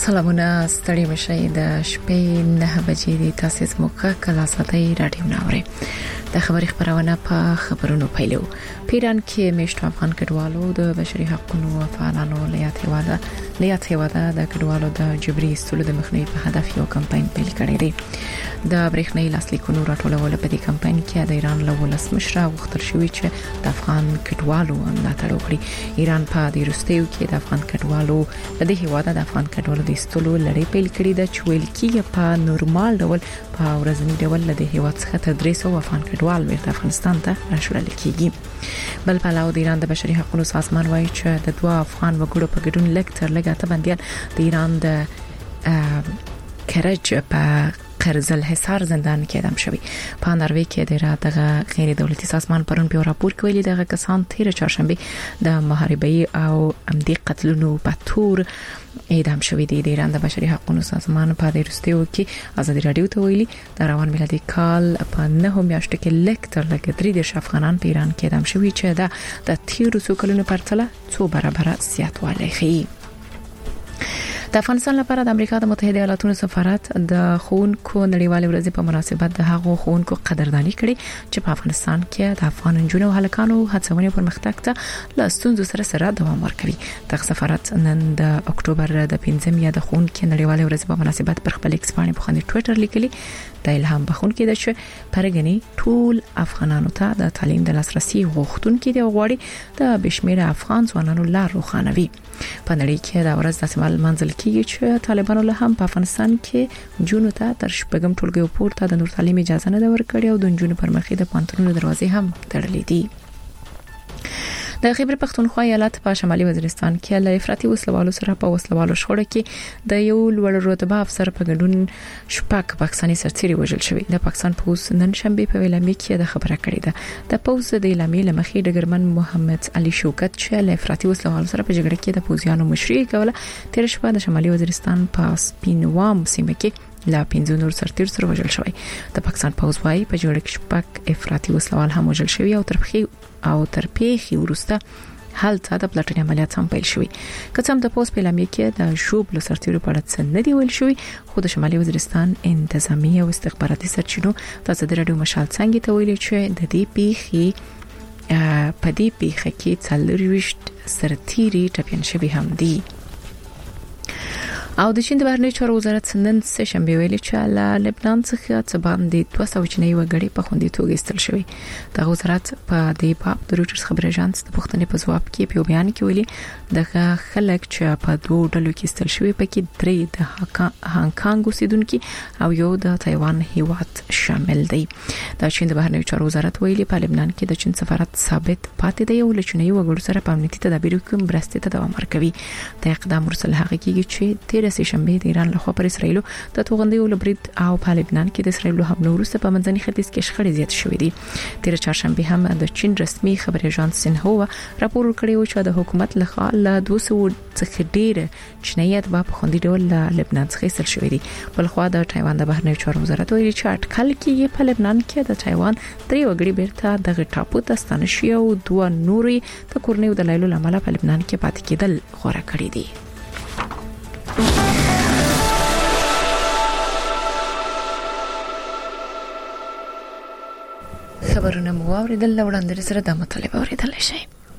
سلامونه ستړي مشي د شپې 9 بجې د تاسیس موقع کلا ساتي رادیو ناوړي د خبري خبرونه په خبرونو پیلو پیران کې میشت افغان کډوالو د بشري حقوقو فعالانو لیات هواده د کډوالو د جبري استلو د مخنیوي په هدف یو کمپاین پیل کړی دی د برېښنايي لاسلیکونو راټولول په دې کمپاین کې د ایران له ولس مشره وختل شوی چې د افغان کډوالو ملاتړ وکړي ایران په دې وروستیو کې د افغان کډوالو د دې هواده د افغان کډوالو د استلو لړۍ پیل کړې ده چې ویل کېږي په نورمال ډول په ورځنی ډول له هیواد څخه تر 300 افغان کډوال ورته افغانستان ته راشړل کېږي بل په علاوه د ایران د بشري حقوقو سازمان وایي چې د دوه افغان وګړو په ګډون لکټر لګاته باندې د ایران د کرج په قرزل حصار زندان کې اعدام شوی په ناروې کې د غیر دولتي سازمان پرون په راپور کې ویلي دغه کسان تیر چهارشنبه د محاربې او عمدي قتلونو په تور اعدام شوی دي د ایران د بشري حقوقو سازمان په دې وروستیو کې ازادي رادیو ته ویلي د روان میلادي کال په 9 میاشتو کې لکټر لګدري د افغانان په ایران کې اعدام شوی چې د تیر څو کلونو پرتله 2 برابر زیاتوالی ښیي د افغانستان لپاره د امریکا د متحده ایالاتونو سفارت د خونکو نړیوالې ورځې په مناسبت د هغو خونکو قدردانی کړې چې په افغانستان کې د افغان نجونو او هلکانو هڅونې پرمختګ ته له ستونزو سره دوام ورکوي د سفارت نن د اکتوبر د 15 یا د خونکو نړیوالې ورځې په مناسبت پر خپل ایکس باندې په ټوئیټر لیکلي د الهام بخښونکي د چې پرګنی ټول افغانانو ته د تعلیم د لاسرسي غوښتونکي دی غواړي د بشمیره افغان ځوانانو لار روښانوي په نړۍ کې دا ورځ د سیمال منځل کېږي چې طالبانو له هم په افغانستان کې جنونو ته تر شپږم ټولګي پورته د نور تعلیم اجازه نه ورکړي او د جنونو پر مخې د پانتونو دروازې هم تړلې دي د خیبر پختونخوا ایالت په شمالي وزیرستان کې له افراطي وسلوالو سره په وسلوالو شخړه کې د یو لوړ رتبه افسر په ګډون شپږ پاکستاني سرتیري وژل شوی د پاکستان پولیس نن شنبه په ویلامي کې د خبره کړې ده د پولیس د اعلامیې لمخې ډګرمن محمد علي شوکت چې له افراطي وسلوالو سره په جګړه کې د پوزیانو مشري کوله تیر شپه د شمالي وزیرستان په سپینوام سیمه کې لا 15 نور سرتیر سره وژل شوی د پاکستان پولیس وايي په جوړه کې شپږ افراطي وسلوال هم وژل شوی او تر پیښې وروسته هلته د پلاتینی عملیات هم پیل شوی کڅم د پولیس په اعلامیه کې د شوب له سرتیرو په اړه څه نه دی ویل شوی خو د شمالي وزیرستان انتظامی او استخباراتي سرچینو د ازادي رادیو مشال څنګه ته ویل چې د دې پیښې په دې پیښه کې 40 سرتیري ټپيان شوی هم دي او د چین د بهرنی چارو وزارت نن سه شنبه ویلي چې له لبنان څخه څه باندې 200 چینی وګړي په خوندي توګه ایستل شوی د وزارت په دې باب د روټرز خبري اژانس د پښتنې په ځواب کې په بیان کې ویلي د خلک چې په دوه ډلو کې ایستل شوی پکې 3 د هانګ کانګ اوسیدونکو او یو د تایوان هیواد شامل دي د چین د بهرنی چارو وزارت ویلي په لبنان کې د چین سفارت ثابت پاتې دی او لچنی وګړو سره په امنیتي تدابیرو کې مرسته ته دوام ورکوي د اقدام ورسره هغه کېږي چې سه شنبه د ایران لخوا پر اسرایل د توغندي او لبرید او په لبنان کې د اسرایل حمله وروسته په منځني ختیځ کې شخړې زیات شوې دي تیر چهارشنبه هم د چین رسمي خبري اژانس سینهوا راپور ورکړی و چې د حکومت لخوا له 200 څخه ډیر چینایت په خوندي ډول لبنان څخه ایستل شوې دي بل خو د تایوان د بهرنی چارو وزارت ویلي چې اټکل کې په لبنان کې د تایوان 3 وګړي بیرته د ټاپو ته ستانه شي او دوه نوري د کورنیو د لایلو لامل په لبنان کې پاتې کېدل غوړه کړی دي خبرونه مو اوریدل وړاندې سره د مطلب اوریدل شي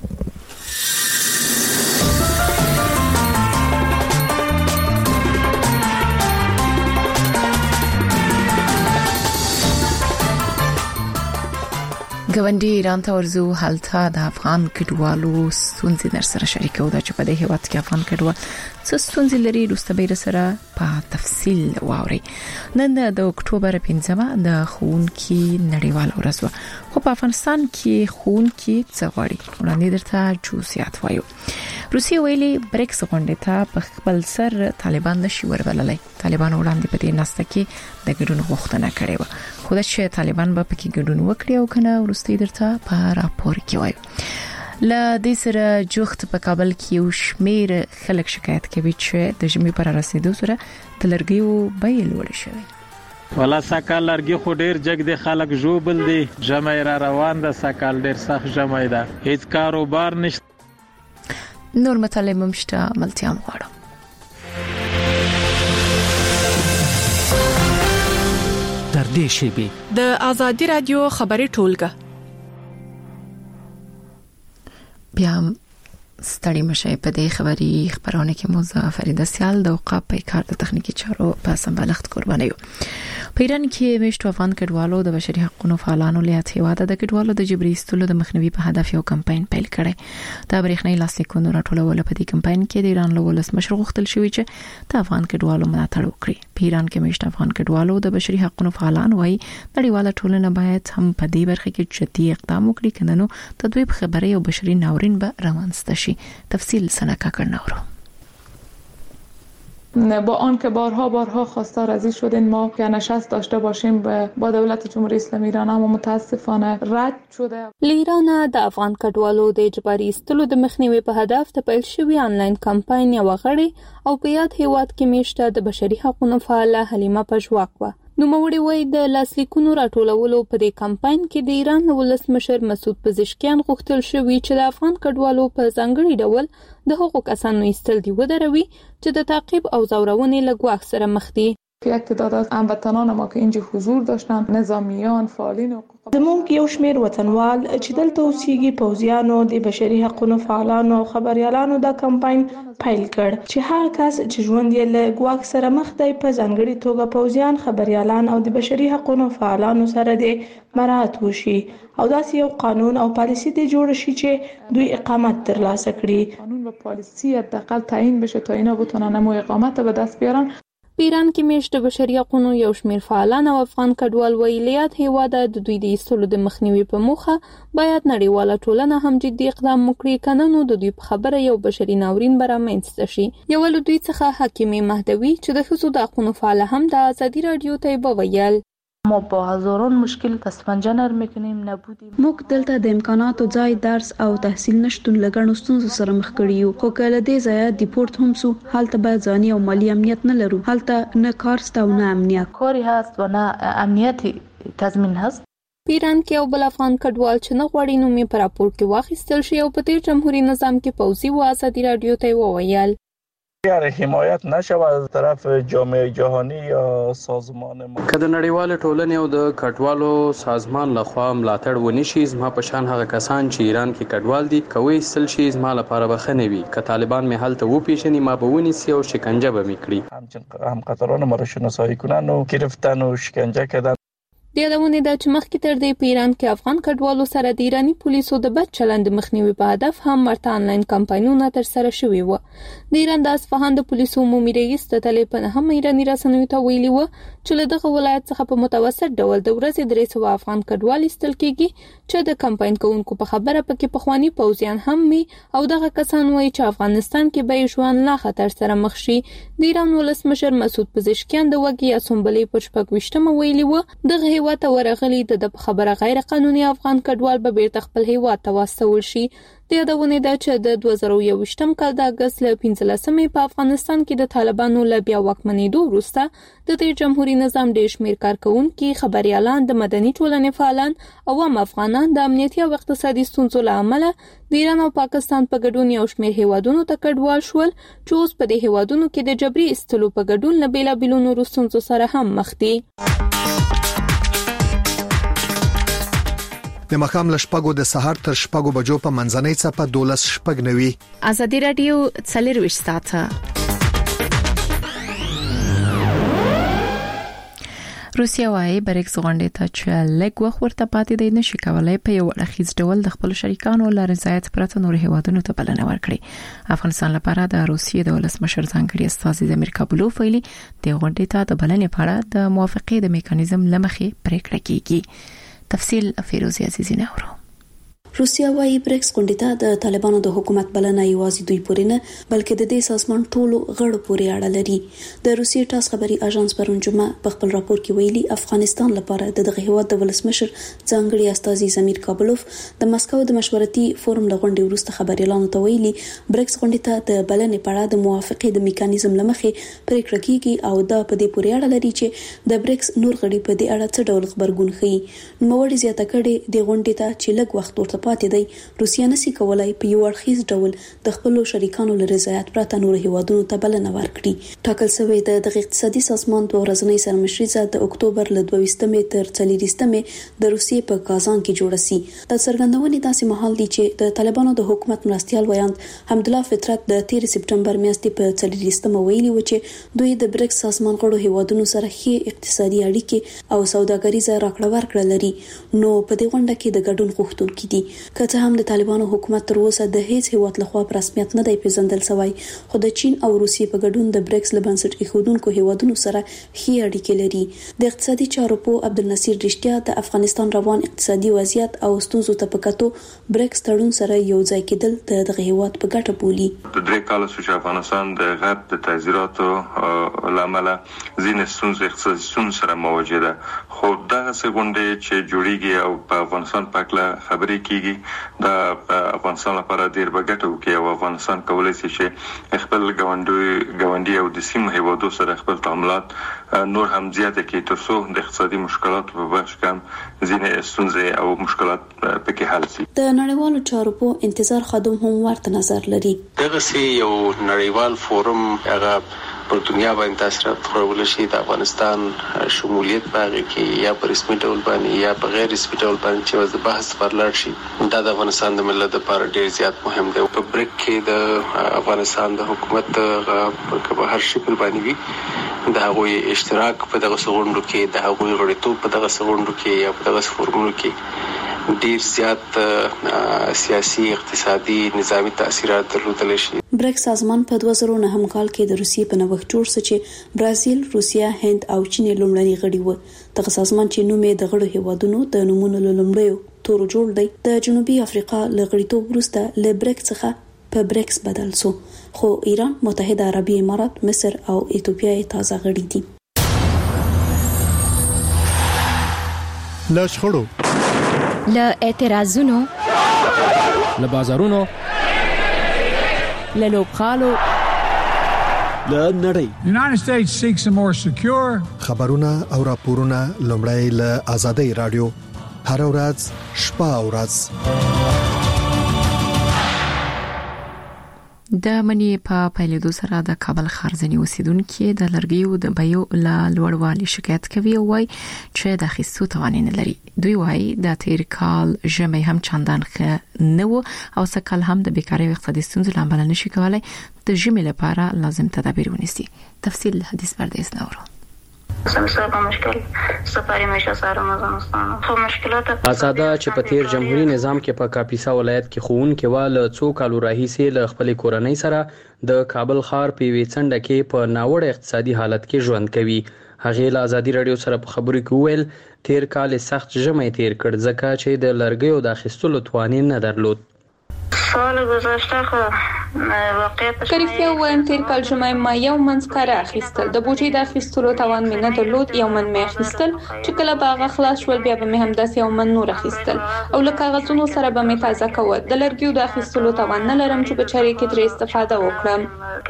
ګوندی ایران ته ورزو حالته د افغان کډوالو ستونزې در سره شریکو دا چې په دې هیواد کې افغان کډوال څه ستونزې لري روستبیر سره په تفصیل واوري نن د اکتوبر 15 د خونکي نړیوال ورځ خو په افغانستان کې خونکي څه غواړي وړاندې درته جوسیات وایو روسي ویلي بریکس غونډه ته په خپل سر طالبان نشي ورولای طالبان وړاندې په دې نسته کې د ګډون غوښتنه کړې و خو دا چې طالبان به پکې ګډون وکړي او کنه ورستي درته په راپور کې وایو لا د سره جوخت په کابل کې یو شمیر خلک شکایت کوي چې د ژمي پر رسیدو سره تلرګیو بیل وړ شوی ولا سکال لرګي خو ډیر جګ دي خلک جوبل دي جمع را روان ده سکال ډیر سخت جمع ده هیڅ کاروبار نشته نور مطالب مشته ملتيام غواړم نږدې شي. د آزادي رادیو خبري ټولګه بیا ستړي مشه په دې خبري خبرونه کې مو فريده سیال د اوقاف په کار د تخنیکی چارو په سمبالښت قرباني یو. په ایران کې مشتو افغان کډوالو د بشري حقوقو فعالانو له هیواده د کډوالو د جبري استلو د مخنیوي په هدف یو کمپاین پیل کړي. دا برېښنايي لاسلیکونو راټولول په دې کمپاین کې د ایران له ولسمشر غوښتل شوی چې د افغان کډوالو ملاتړ وکړي. په ایران کې مشتو افغان کډوالو د بشري حقوقو فعالان وایي نړیواله ټولنه باید هم په دې برخه کې جدي اقدام وکړي کنه نو تدویب خبري او بشري ناورین به روانسته شي. تفصیل سنکا کرناورو. با آنکه بارها خواستار از این شدیم ما که نشست داشته باشیم با دولت جمهوری اسلامی ایران، اما متاسفانه رد شده. ایران د افغان کډوالو د اجباري استلو د مخنیوي په هدف د پیل شوی آنلاین کمپاین یو غړي او په یاد هیواد کې میشته د بشري حقوقو فعاله حلیمه پژواک و. نوموړي وایي د لاسلیکونو راټولولو په دې کمپاین کې د ایران ولسمشر مسعود پزشکیان غوښتل شوی چې د افغان کډوالو په ځانګړي ډول د حقوقو کسانو ایستل دی ودروي چې د تعقیب او زورونې له ګواښ سره مخ دي. یک تعداد از هموطنان ما که اینجا حضور داشتن، نظامیان، فعالین حقوق، زموږ یو شمیر وطنوال چې دلته اوسېږي، پوځیانو، د بشري حقوقو فعالانو او خبريالانو دا کمپاین پیل کړ چې هر کس چې ژوند یې له ګواښ سره مخ دی په ځانګړي توګه پوځیان، خبريالان او د بشري حقوقو فعالانو سره د مراعات وشي او داسې یو قانون او پالیسی د جوړ شي چې دوی اقامت ترلاسه کړي. قانون و پالیسی حداقل تعیین بشه تا اینا بتونن مو اقامت به دست بیارن. ایران کې میشته بشري حقوقو یو شمیر فعالان او افغان کډوال ویلیات هیواده د دوی د ایستلو د مخنیوي په موخه باید نړیواله ټولنه هم جدي اقدام وکړي کنه نو د دوی په خبره یو بشري ناورین برامنځته شي. یو له دوی څخه حکیمه مهدوی چې د ښځو د حقوقو فعال هم د آزادي رادیو ته وویل ما با هزاران مشکل تسفنجنر میکنیم نبودیم. موږ دلته د امکاناتو ځای، درس او تحصیل نشټون لګڼو ستونزو سره مخ کړي یو. خو کله دې ځای ډیپورت هم سو، حالت باید ځاني او مالی امنیت نه لرو. حالت نه کارست او نه امنیت. کاری هست و نه امنیت تضمین هست. ایران کې یو بل افغان کډوال چې نه غواړي نومې پر راپور کې واخیستل شي او په تیر جمهوریت نظام کې پوځي و آزادي رادیو ته وویل اگر حمایت نشود از طرف جامعه جهانی یا سازمان ما که د نړیوال ټولنې او د کډوالو سازمان لخوا ملاتړ ونشي زما په شان هغه کسان چې ایران کې کډوال دي کوي سل شي زما لپاره بخنه وي که طالبان می حالت و پیشنی ما به ونیسي او شکنجه به میکړي هم قطران ما را شناسایی کنن و گرفتن و شکنجه کردن. د یادونه د چې مخکې تر دې په ایران کې افغان کډوالو سره د ایرانی پولیسو د بد چلند مخنیوي په هدف هم ورته آنلاین کمپاینونه تر سره شوي و. د ایران د اصفهان د پولیسو عمومي رئیس د طالبان هم ایرانی رسنیو ته ویلي و چې له دغه ولایت څخه په متوسط ډول د ورځې 300 افغان کډوال ایستل کېږي چې د کمپاین کوونکو په خبره پکې پخوانی پوځیان هم وي او دغه کسان وایي چې افغانستان کې به ژوند لا خطر سره مخ شي. د ایران ولسمشر مسعود پزشکیان د وګي اسمبلی پر 28مه ویلي و دغه هیواته ورغلي د خبره غیر قانوني افغان کډوال به بیرته خپل هیواد ته واستول شي. د یادونه ده چې د 2021م کال د اگست له 15مې په افغانستان کې د طالبانو له بیا واکمنېدو وروسته د دې جمهوریت نظام ډېر شمېر کارکونکي، خبريالان، د مدني ټولنې فعالان او عام افغانان د امنیتي او اقتصادي ستونزو له امله د ایران او پاکستان په ګډون یو شمېر هیوادونو ته کډوال شول چې اوس په دې هیوادونو کې د جبري استلو په ګډون له بیلابیلو نورو ستونزو سره هم مخ دي. د مخام لشپګو د سحر تر شپګو بجو په منځنۍ څپه 12 شپګ نوي. آزادي رادیو 40 ساعته. روسیا وايي بریکس غونډې ته چې لږ وخت ورته پاتې دی نشي کولای په یو اړخیز ډول د خپل شریکانو لپاره رضایت پرته نور هیوادونو ته بلنه ورکړي. افغانستان لپاره د روسیې د ولسمشر ځانګړي استازي زمیر کابلوف ویلي د غونډې ته د بلنې په اړه د موافقې د میکانیزم لمخې پریکړه کیږي. تفصیل فیروزی عزیزی نورو. روسیا وايي بریکس غونډې ته د طالبانو د حکومت بلنه یوازې دوی پورې نه بلکې د دې سازمان ټولو غړو پورې اړه لري. د روسیې ټاس خبري اژانس پرون جمعه په خپل راپور کې ویلي افغانستان لپاره د دغه هیواد د ولسمشر ځانګړي استازي زمیر کابلوف د مسکو د مشورتي فورم د غونډې وروسته خبريالانو ته ویلي بریکس غونډې ته د بلنې په اړه د موافقې د میکانیزم لمخې پریکړه کیږي او دا په دې پورې اړه لري چې د بریکس نور غړي په دې اړه څه ډول خبرګون ښیي. نو وړي زیاته کړي د غونډې ته چې لږ وخت ورته پاتې دی روسیا نسي کولای په یو اړخیز ډول د خپل شریکانو له رضایت پرته نور هیوادونو ته بلنه ورکړي. ټاکل شوی د اقتصادي سازمان د ورځنۍ سرمشري د اکتوبر له 22 تر 30 د روسیې په کازان کې جوړ شي. د څرګندونې داسې مهال دی چې د طالبانو د حکومت مرستيال ویاند حمدالله فطرت د 13 سپټمبر میاشتې په 30 ویلي و چې دوی د بریکس سازمان غړو هیوادونو سره ښې اقتصادي اړیکې او سوداګریزه راکړه ورکړه لري. نو په دې غونډه کې د ګډون غوښتونکي دي. که څه هم د طالبانو حکومت تر اوسه د هیڅ هیواد لخوا په رسمیت نه دی پیژندل شوی، خو د چین او روسیې په ګډون د بریکس له بنسټ ایښودونکو هیوادونو سره ښې اړیکې لري. د اقتصادي چارو په عبدالنصیر رښتیا د افغانستان روان اقتصادي وضعیت او ستونزو ته په کتو بریکس تړون سره یو ځای کېدل د دغه هیواد په ګټه بولي. د درې کال چې افغانستان د غرب د تعزیراتو لامل ځینې ستونزې اقتصادي ستونزې سره مواجه ده، خو دغه غونډې چې جوړیږي او په افغانستان په اړه خبرې کیږي د افغانستان لپاره ډېر بګټه وکړي او افغانستان کولای شي چې خپل ګاونډي او د سیمې هیوادو سره خپل تعاملات نور هم زیات کړي ترڅو د اقتصادي مشکلاتو په بخش کې ځینې ستونزې او مشکلات پکې حل شي. د نړیوالو چارو په انتظار خادم هم ورته نظر لري. دغه یو نړیوال فورم هغه په دنیا باندې تاثیرات خورول شي د افغانستان شمولیت باغی کې یا په رسمي ډول باندې یا په غیر رسمي ډول باندې چې وځ بحث پرلړ شي دا د افغانستان د ملت لپاره ډیر زیات مهم دی. په بریک کې د افغانستان د حکومت په هر شکل باندې وي د هغوی اشتراک په دغه غونډو کې د هغوی غړیتوب په دغه غونډو کې یا په دغه فورمونو کې ډیر زیات سیاسي اقتصادي نظامی تاثیرات درلودلی شي. بریکس سازمان په 2009 کال کې د روسیې په نوښت جوړ شو چې برازیل، روسیا، هند او چین لومړني غړي وو. دغه سازمان چې نوم یې د غړو هیوادونو د نومونو لومړیو تورو جوړ دی د جنوبي افریقا له غړیتوب وروسته له بریکس څخه په بریکس بدل شو، خو ایران، متحده عربي امارات، مصر او ایتوپیا یې تازه غړي دي. لشخړو له اعتراضونو له بازارونو له لوبغالو له نړۍ United States seeks a more secure خبرونه او راپورونه لومړی له آزادۍ رادیو هر ورځ شپه او ورځ د منی په پیلېدو سره د کابل ښارځنی اوسیدونکو د لرګیو د بیو له لوړوالي شکایت کوي او وايي چې د اخیستو توان نه لري. دوی وايي د تیر کال ژمي هم چندان ښه نه و او سکهال هم د بیکارۍ او اقتصادي ستونزو لامل نشي کولای د ژمي لپاره لازم تدابیر ونیسي. تفصیل حدیث بردیس نورو آزاده چې په تیر جمهوریت نظام کې په کاپیسا ولایت کې ښوونکي ول څو کالو راهیسې له خپل کورنۍ سره د کابل ښار په ویڅنډه کې په ناوړه اقتصادي حالت کې ژوند کوي. هغه له آزادي رادیو سره په خبرو کې ویل تیر کال سخت ژمي تیر کړ ځکه چې د لرګیو د اخیستلو توان نه درلود. سال گذشته خو واقعیت کریفیا وایم تیر کال ژمي ما یو منځکاره اخیستل د بوجي د اخیستلو توان مې نه درلود. یو من مې اخیستل چې کله باغ خلاص شول بیا به مې هم داس یو من نور اخیستل او له کاغذونو سره به مې تازه کول. د لرګیو د اخیستلو توان نه لرم چې په چاري کې ترې استفاده وکړم.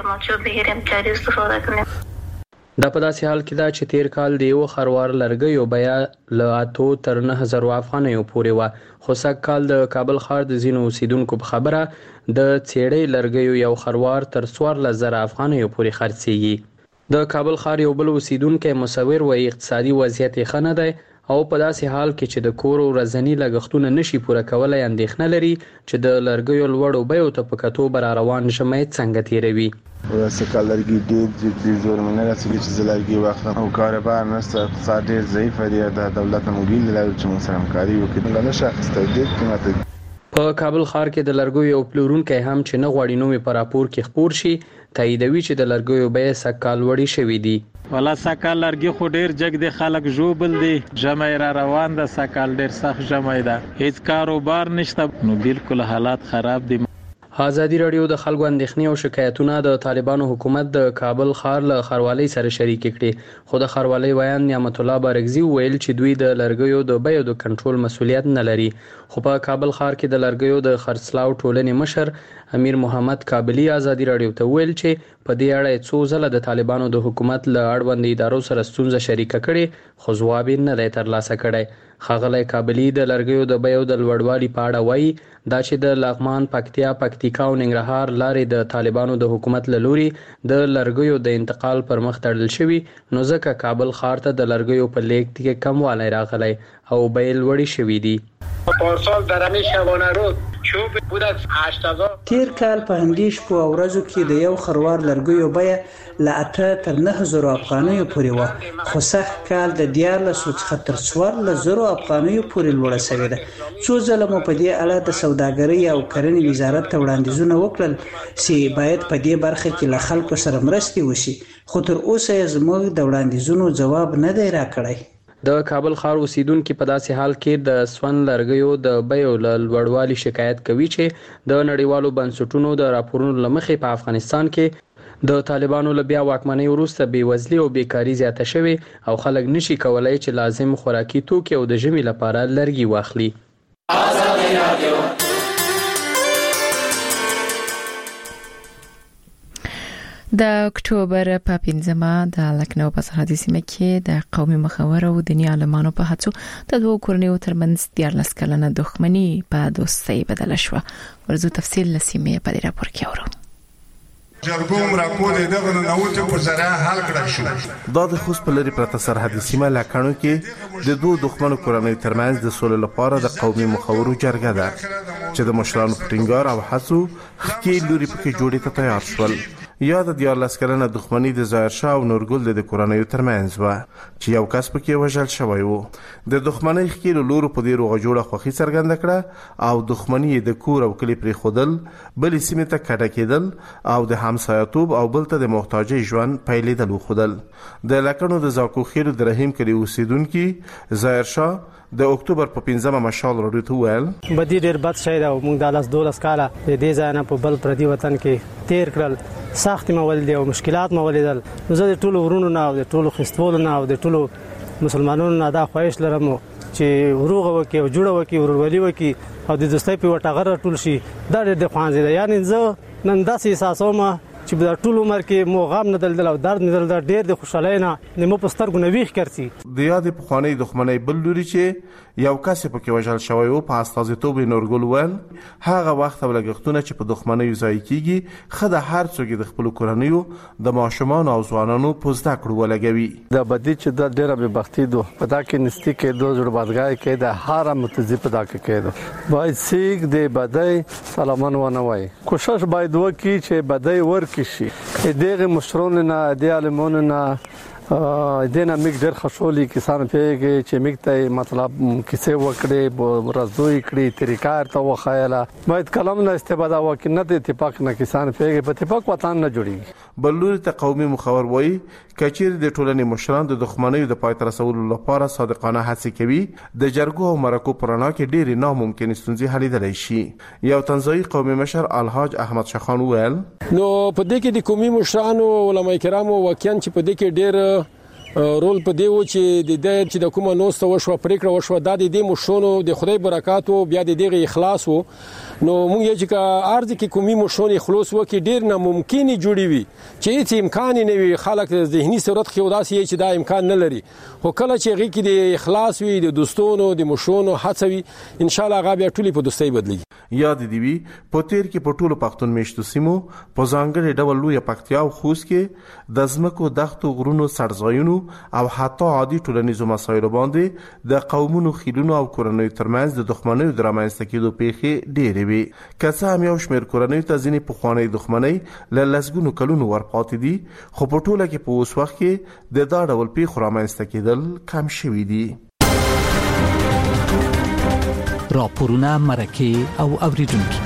دا په داسې حال کې دا چې تیر کال د یو خروار لرګیو بیا له 8 تر 9000 افغانیو پورې و، خو سږ کال د کابل ښار د ځینو اوسیدونکو په خبره د څېړۍ لرګیو یو خروار تر 14000 افغانیو پورې خرڅېږي. د کابل ښار یو بل اوسیدونکو مصور وایي اقتصادي وضعیت یې ښه نه دی او په داسې حال کې چې د کور ورځنی لګښتونه نشي پوره کولای اندېښنه لري چې د لرګیو لوړو بیو ته په کتو بر روان ژمي څنګه تیروي. ورسکه لرګي ډېر زور مننه راځي چې زلرګي واخلم او کاروبار نشته، اقتصاد ډېر ضعیف دی. د دولت موبایل لري چې موږ سره همکاري وکړو نه شخص ته ډېر قیمت. په کابل ښار کې د لرګیو یو پلورونکی هم چې نه غواړي نومي په راپور کې خپور شي تاییدوي چې د لرګیو بیې سږکال لوړې شوې دي. ولا سږکال لرګي خو ډیر جګ دي، خلک ژوبل دي، ژمی را روان ده، سږکال ډیر سخت ژمی ده، هیڅ کاروبار نشته، نو بالکل حالات خراب دي. آزادي رادیو د خلکو اندېښنې او شکایتونه د طالبانو حکومت د کابل ښار له ښاروالۍ سره شریک کړي، خو د ښاروالۍ ویان نعمت الله بارګزي ویل چې دوی د لرګیو د بیو د کنټرول مسولیت نه لري. خو په کابل ښار کې د لرګیو د خرڅلاو ټولنې مشر امیر محمد کابلی آزادي رادیو ته ویل چې په دې اړه څو ځله د طالبانو د حکومت له اړوند ادارو سره ستونزه شریکه کړي خو ځواب نه دی ترلاسه کړی. ښاغلی کابلی د لرګیو د بیو د لوړوالي په اړه وایي دا چې د لغمان، پکتیا، پکتیکا او ننګرهار لارې د طالبانو د حکومت له لوري د لرګیو د انتقال پر مخ تړل شوي، نو ځکه کابل ښار ته د لرګیو په لیږد کې کموالی راغلی او بیې لوړې شوي دي. پارسال در همین شبانه رود چوب بود از 80,000 تیر کال په همدې شپو او ورځو کې د یو خروار لرګیو بیه له 8 تر 9,000 افغانیو پورې وه، خو سږ کال د 1400 څخه تر 14,000 افغانیو پورې لوړه شوې ده. څو ځله مو په دې اړه د سوداګرۍ او کرنې وزارت ته وړاندیزونه وکړل چې باید په دې برخه کې له خلکو سره مرستې وشي، خو تر اوسه یې زموږ د وړاندیزونو جواب نه دی راکړی. د کابل ښار اوسیدونکو په داسې حال کې د سون لرګیو د بیو له لوړوالي شکایت کوي چې د نړیوالو بنسټونو د راپورونو له مخې په افغانستان کې د طالبانو له بیا واکمنۍ وروسته بېوزلي او بیکاري زیاته شوې او خلک نشي کولای چې لازم خوراکي توکي او د ژمي لپاره لرګي واخلي. د اکتوبر په 15مه د لکنهو په سرحدي سیمه کې د قومي مخور او دیني عالمانو په هڅو د دوه کورنیو ترمنځ 14 کلنه دښمني په دوستۍ بدله شوه. ورزو تفصیل لسیمه په دې راپور کې اورو. جرګوم راپور دغه نووته په ذریعہ حل کړل شو. دا د خوست په لري پرته سرحدي سیمه لکنهو کې د دوه دښمنو کورنیو ترمنځ د سولې لپاره د قومي مخورو جرګه ده چې د مشرانو په ټینګار او هڅو خکې لوري پکې جوړې ته تیار شول. یا د 14 کلنه دښمنی د ظاهر شاه او نورګل د کورنیو ترمنځ و چې یو کس پکې وژل شوی و. د دښمنۍ خکې له لورو په دې روغه جوړه خوښي څرګنده کړه او دښمنی د کور او کلی پرې خودل، بلې سیمې ته کډه کېدل او د همسایتوب او بل ته د محتاجۍ ژوند پیلېدل وښودل. د لکنهو د زاکو خیلو د رحیم کلي اوسیدونکي ظاهر شاه د اکتوبر په 15مه مشال راډیو ته وویل بدی ډېر بد شی ده او موږ د 12 کاله د دې ځای نه په بل پردي وطن کې تیر کړل، سخت مول دي او مشکلات مو ولیدل. نو زه د ټولو ورونو نه او د ټولو خستولو نه او د ټولو مسلمانانو نه دا خواهش لرم چې وروغه وکي او جوړه وکي ورولي وکي او د دوستۍ په وټغره ټول شي. دا ډېر د خوانځي ده، یعنی زه نن داسې احساسوم چې په ټول عمر کې مو غم نه دلدل او درد نه دلدل، ډېر د خوشحالۍ نه مو په سترګو نه ویښ کرسي. د یاد پخوانی دښمنۍ بل لوري چې یو کس پکې وژل شوی و په استازیتوب نورګل ویل هغه وخت او لګښتونه چې په دښمنۍ ځای کیږي خدای هر څوک د خپل کورنیو د ماشومان او ځوانانو په زده کړو ولګوي. د بدی چې د ډېره به بختي دو پتا کې نستی کې دو جوړ بادګای کې د هر متزي پتا کې کېدو باید سیګ د بدی سلامون ونه وای کوشش باید وکړي چې بدی ورکړي شي. دغه مشرون نه د عالمونو نه دینه میګ ډېر خوشحالي کسان پیږي چې میګ ته مطلب کیسه وکړي ورزوي کړي طریقار ته وخایله باید کلام نه استفاده وکړي نه د اتفاق نه کسان پیږي په اتفاق وطن نه جوړي. بلور ته قومي مخور وایي کچیر د ټولنې مشران د دښمنۍ د پای تر رسولو لپاره صادقانه هڅې کوي. د جرګو او مرکو پرانا کې ډېری ناممکن ستونزې حلیدلی شي. یو تنزانیایي قومي مشر الحاج احمد شخان ویل نو په دې کې د قومي مشرانو علماء کرامو واقعا چې په دې کې ډېر رول په دی و چې د چې د کومه نوسته وشو پریکړه وشو د دې مشونو د خدای برکات او بیا د دې اخلاص وو. نو موږ یې چې ارض کې کومي مشونې خلاص وکي ډیر ناممکن جوړي وي چې هیڅ امکان نه وي خلک د ذهني صورت کې وداسي چې دا امکان نه لري. خو کله چې غي کې د اخلاص وي د دوستونو د مشونو هڅوي ان شاء الله غابیا ټولي په دوستۍ بدلي. یاد دی وی په تیر کې په ټولو پښتون میشتو سیمو په ځانګړي ډول لوی پکتیا او خوست کې د ځمکو دښتو غرونو سرځایونو او حتی عادي ټولنیزو مسایلو باندې د قومونو خیلونو او کورنیو ترمنځ د دښمنۍ درامنځته کېدو پیښې ډېرې وي. که څه هم یو شمېر کورنیو ته ځینې پخوانۍ دښمنۍ له لسګونو کلونو ورپاتې دي، خو په ټوله کې په اوس وخت کې د دا ډول پیښو رامنځته کېدل کم شوي دي. راپورونه مرکه او اوریدونکي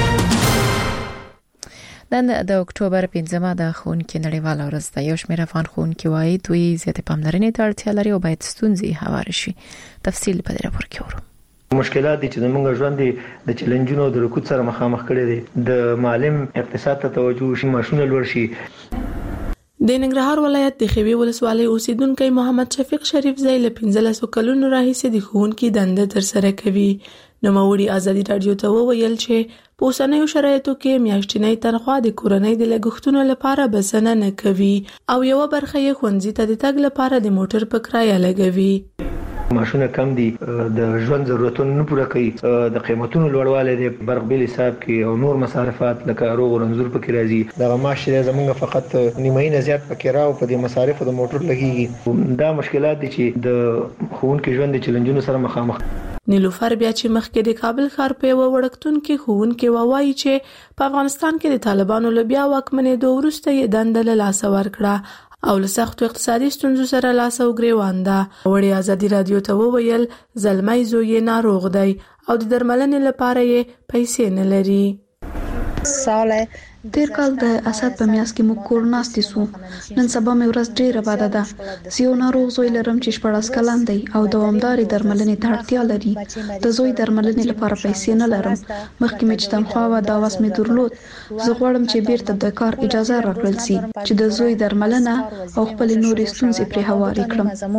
نن د اکتوبر 15مه د ښوونکي نړیواله ورځ ده. یو شمېر افغان ښوونکي وایي دوی زیاتې پاملرنې ته اړتیا لري او باید ستونزې هوارې شي. تفصیل په دې راپور کې اورو. مشکلات دي چې زموږ ژوند د چیلنجونو د رکود سره مخامخ کړي دي. د معلم اقتصاد ته توجه شي، ماشونه لوړ شي. د ننګرهار ولایت د خوي ولسوالۍ اوسیدونکو محمد شفیق شریف زئی له 15 کلونو راهیسې د ښوونکي دنده ترسره کوي. نوموړي ازادي رادیو ته وویل چې په اوسنیو شرایطو کې میاشتنۍ تنخواه د کورنۍ د لګښتونو لپاره بسنه نه کوي او یو برخه یې ښوونځي ته د تګ لپاره د موټر په کرایه لګوي. ماشونه کم دي، د ژوند ضرورتونه نه پوره کوي، د قیمتونو لوړوالی دی، برق بیل حساب کې او نور مصارفات لکه روغ رنځور پکې راځي. دغه معاش چې زمونږ فقط نیمایي نه زیات پکې راو په دې مصارفو د موټر لګيږي. دا مشکلات دي چې د ښوونکي ژوند د چیلنجونو سره مخامخ. نیلوفر بیا چې مخکې د کابل ښار په یوه وړکتون کې ښوونکي وایي چې په افغانستان کې د طالبانو له بیا واکمنېدو وروسته یې دنده له لاسه ورکړه او له سختو اقتصادي ستونزو سره لاس او ګریوان ده. وړې ازادي رادیو ته وویل زلمی زوی یې ناروغ دی او د درملنې لپاره یې پیسې نه لري. تیر کال د اسد په میاشت کې موږ کور ناستې سو. نن سبا مې ورځ ډیره بده ده. زه یو ناروغ زوی لرم چې 14 کلن دی او دوامداري درملنې ته اړتیا لري. د زوی درملنې لپاره پیسې نه لرم. مخکې مې چې تنخوا و دا واس مې درلود. زه غواړم چې بیرته د کار اجازه راکړل شي چې د زوی درملنه او خپل نورې ستونزې پرې هواري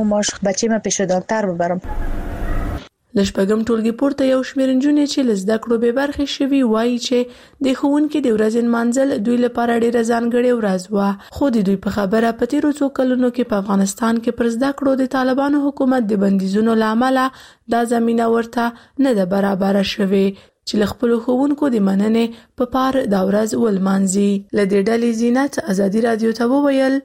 کړم. لشپږم ټولګي پورته یو شمېر نجونې چې له زده کړو بې برخې شوي وایي چې د ښوونکي د ورځې نمانځل دوی لپاره ډېره ځانګړې ورځ وه، خو د دوی په خبره په تیرو څو کلونو کې په افغانستان کې پر زده کړو د طالبانو حکومت د بندیزونو له امله دا زمینه ورته نه ده برابره شوې چې له خپلو ښوونکو د مننې په پار دا ورځ ولمانځي. له دې ډلې زینت ازادي رادیو ته وویل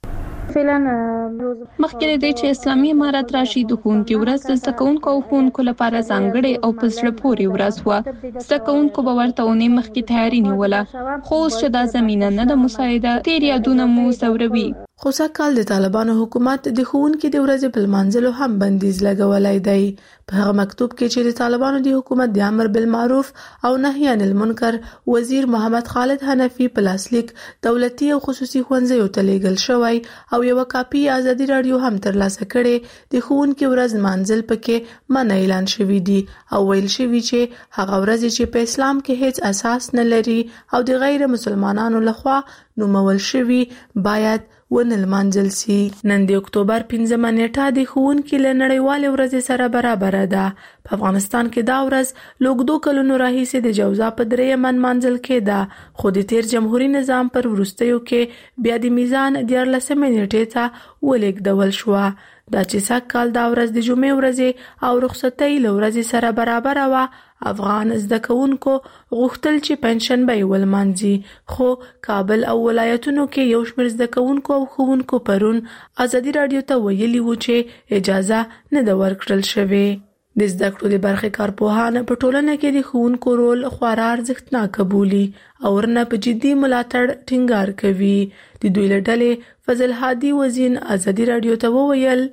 مخکې د دې چې اسلامي امارت راشي د ښوونکو ورځ د زده کوونکو او ښوونکو لپاره ځانګړې او په زړه پورې ورځ وه. زده کوونکو به ورته اونۍ مخکې تیاری نیوله، خو اوس چې دا زمینه نه ده مساعده، تیر یادونه مو ځوروي. خو سږکال د طالبانو حکومت د ښوونکي د ورځې په لمانځلو هم بندیز لګولی دی. په هغه مکتوب کې چې د طالبانو د حکومت د امر بالمعروف او نهي عن المنکر وزیر محمد خالد حنفي په لاسلیک دولتي او خصوصي ښوونځیو ته لیږل شوی او یو کاپي ازادي رادیو هم ترلاسه کړي، د ښوونکي ورځ لمانځل پکې منع اعلان شوی دی او ویل شوی چې هغه ورځ چې په اسلام کې هیڅ اساس نه لري او د غیر مسلمانانو لخوا نومول شوی باید ونه لمانځل سي. نن د اکتوبر 15 نیټه د ښوونکي له نړیوالې ورځې سره برابره ده. په افغانستان کې دا ورځ له اوږدو کلونو راهیسې د جوزا په 3 نمانځل کېده، خو د تیر جمهوریت نظام پر وروستیو کې بیا د میزان 14 نیټې ته ولېږدول شوه. دا چې سږکال دا ورځ د جمعې ورځې او رخصتۍ له ورځې سره برابره وه، افغان زده کوونکو غوښتل چې پنځشنبه یې ولمانځي، خو کابل او ولایتونو کې یو شمېر زده کوونکو او ښوونکو پرون ازادي رادیو ته ویلي وو چې اجازه نه ده ورکړل شوې. د زده کړو د برخې کارپوهان په ټولنه کې د ښوونکو رول خورا ارزښتناک بولي او ورنه په جدي ملاتړ ټینګار کوي. د دوی له ډلې فضل هادي وزین ازادي رادیو ته وویل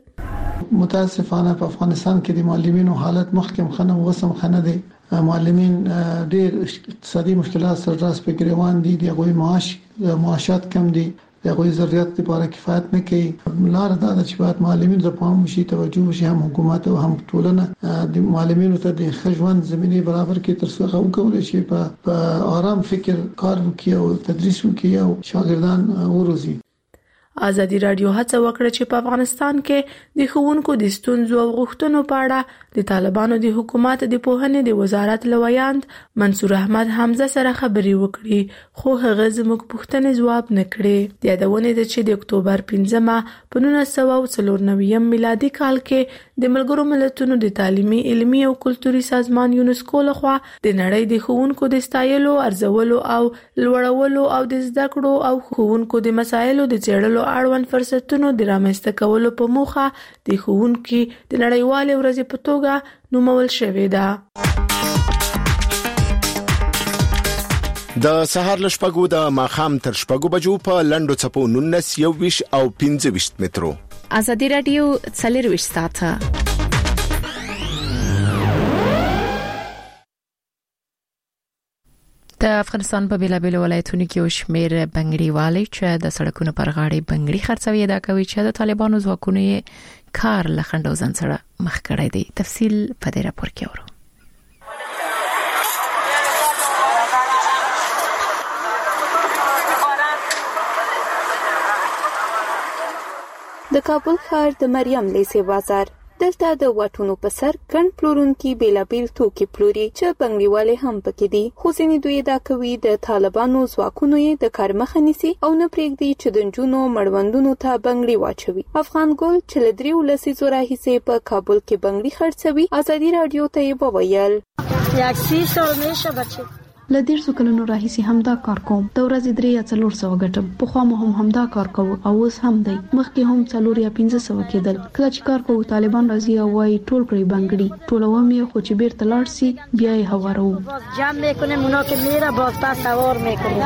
متاسفانه په افغانستان کې د معلمینو حالت مخکې خنه وسم خنه دي. معلمین ډېر اقتصادي مشکلات سره راس په ګریوان دي، د معاشات کم دي، د ضرورت لپاره کفایت نه کوي. لار دا ده چې باید معلمین ته پام وشي، توجه وشي، هم حکومت او هم ټولنه د معلمینو ته د ښه ژوند زمینه برابر کړي تر څو هغه وکولای شي په آرام فکر کار وکړي او تدریس وکړي او شاګردان وروزي. ازادي رادیو هڅه وکړه چې په افغانستان کې د ښوونکو د ستونزو او غوښتنو په اړه د طالبانو د حکومت د پوهنې د وزارت لویاند منصور احمد حمزه سره خبرې وکړي، خو هغه زموږ پوښتنې ځواب نه کړې. د یادونې ده چې د اکتوبر 15 په 1994 میلادي کال کې د ملګرو ملتونو د تعلیمي، علمي او کلتوري سازمان یونسکو لخوا د نړۍ د ښوونکو د ستایلو، ارزولو او لوړولو او د زده کړو او ښوونکو د مسایلو د څېړلو اړوند فرصتونو د رامنځته کولو په موخه د ښوونکي د نړیوالې ورځې په توګه نومول شوې ده. د سهار له شپږو د ماښام تر شپږو بجو په لنډو څپو 19 21 او 25 مترو. ازادي رادیو 24 ساعته د افغانستان په بیلابیلو ولایتونو کې یو شمېر بنګړیوالي چې د سړکونو پر غاړې بنګړي خرڅوي دا کوي چې د طالبانو ځواکونو یې کار له خنډ او ځان سره مخ کړی دی. تفصیل په دې راپور کې اورو. د کابل ښار د مریم لیسې بازار دلته د واټونو په سر ګڼ پلورونکي بیلابیل توکي پلوري چې بنګړیوالې هم پکې دي، خو ځینې دوی دا کوي د طالبانو ځواکونو یې د کار مخه نیسي او نه پرېږدي چې د نجونو مړوندونو ته بنګړي واچوي. افغان ګل چې له 3 لسیزو راهیسې په کابل کې بنګړي خرڅوي ازادي رادیو ته یې وویل له 150 کلونو راهیسې همدا کار کوم. د ورځې 3 یا 400 ګټم. پخوا مو هم همدا کار کوو او اوس هم دی. مخکې هم 4 یا 500 کېدل. کله چې کار کوو طالبان راځي او وايي ټول کړی بنګړي. ټولوم یې خو چې بیرته لاړ سي بیا یې هوارو. جام میکنه اونا که میره باز پس سوار میکنه.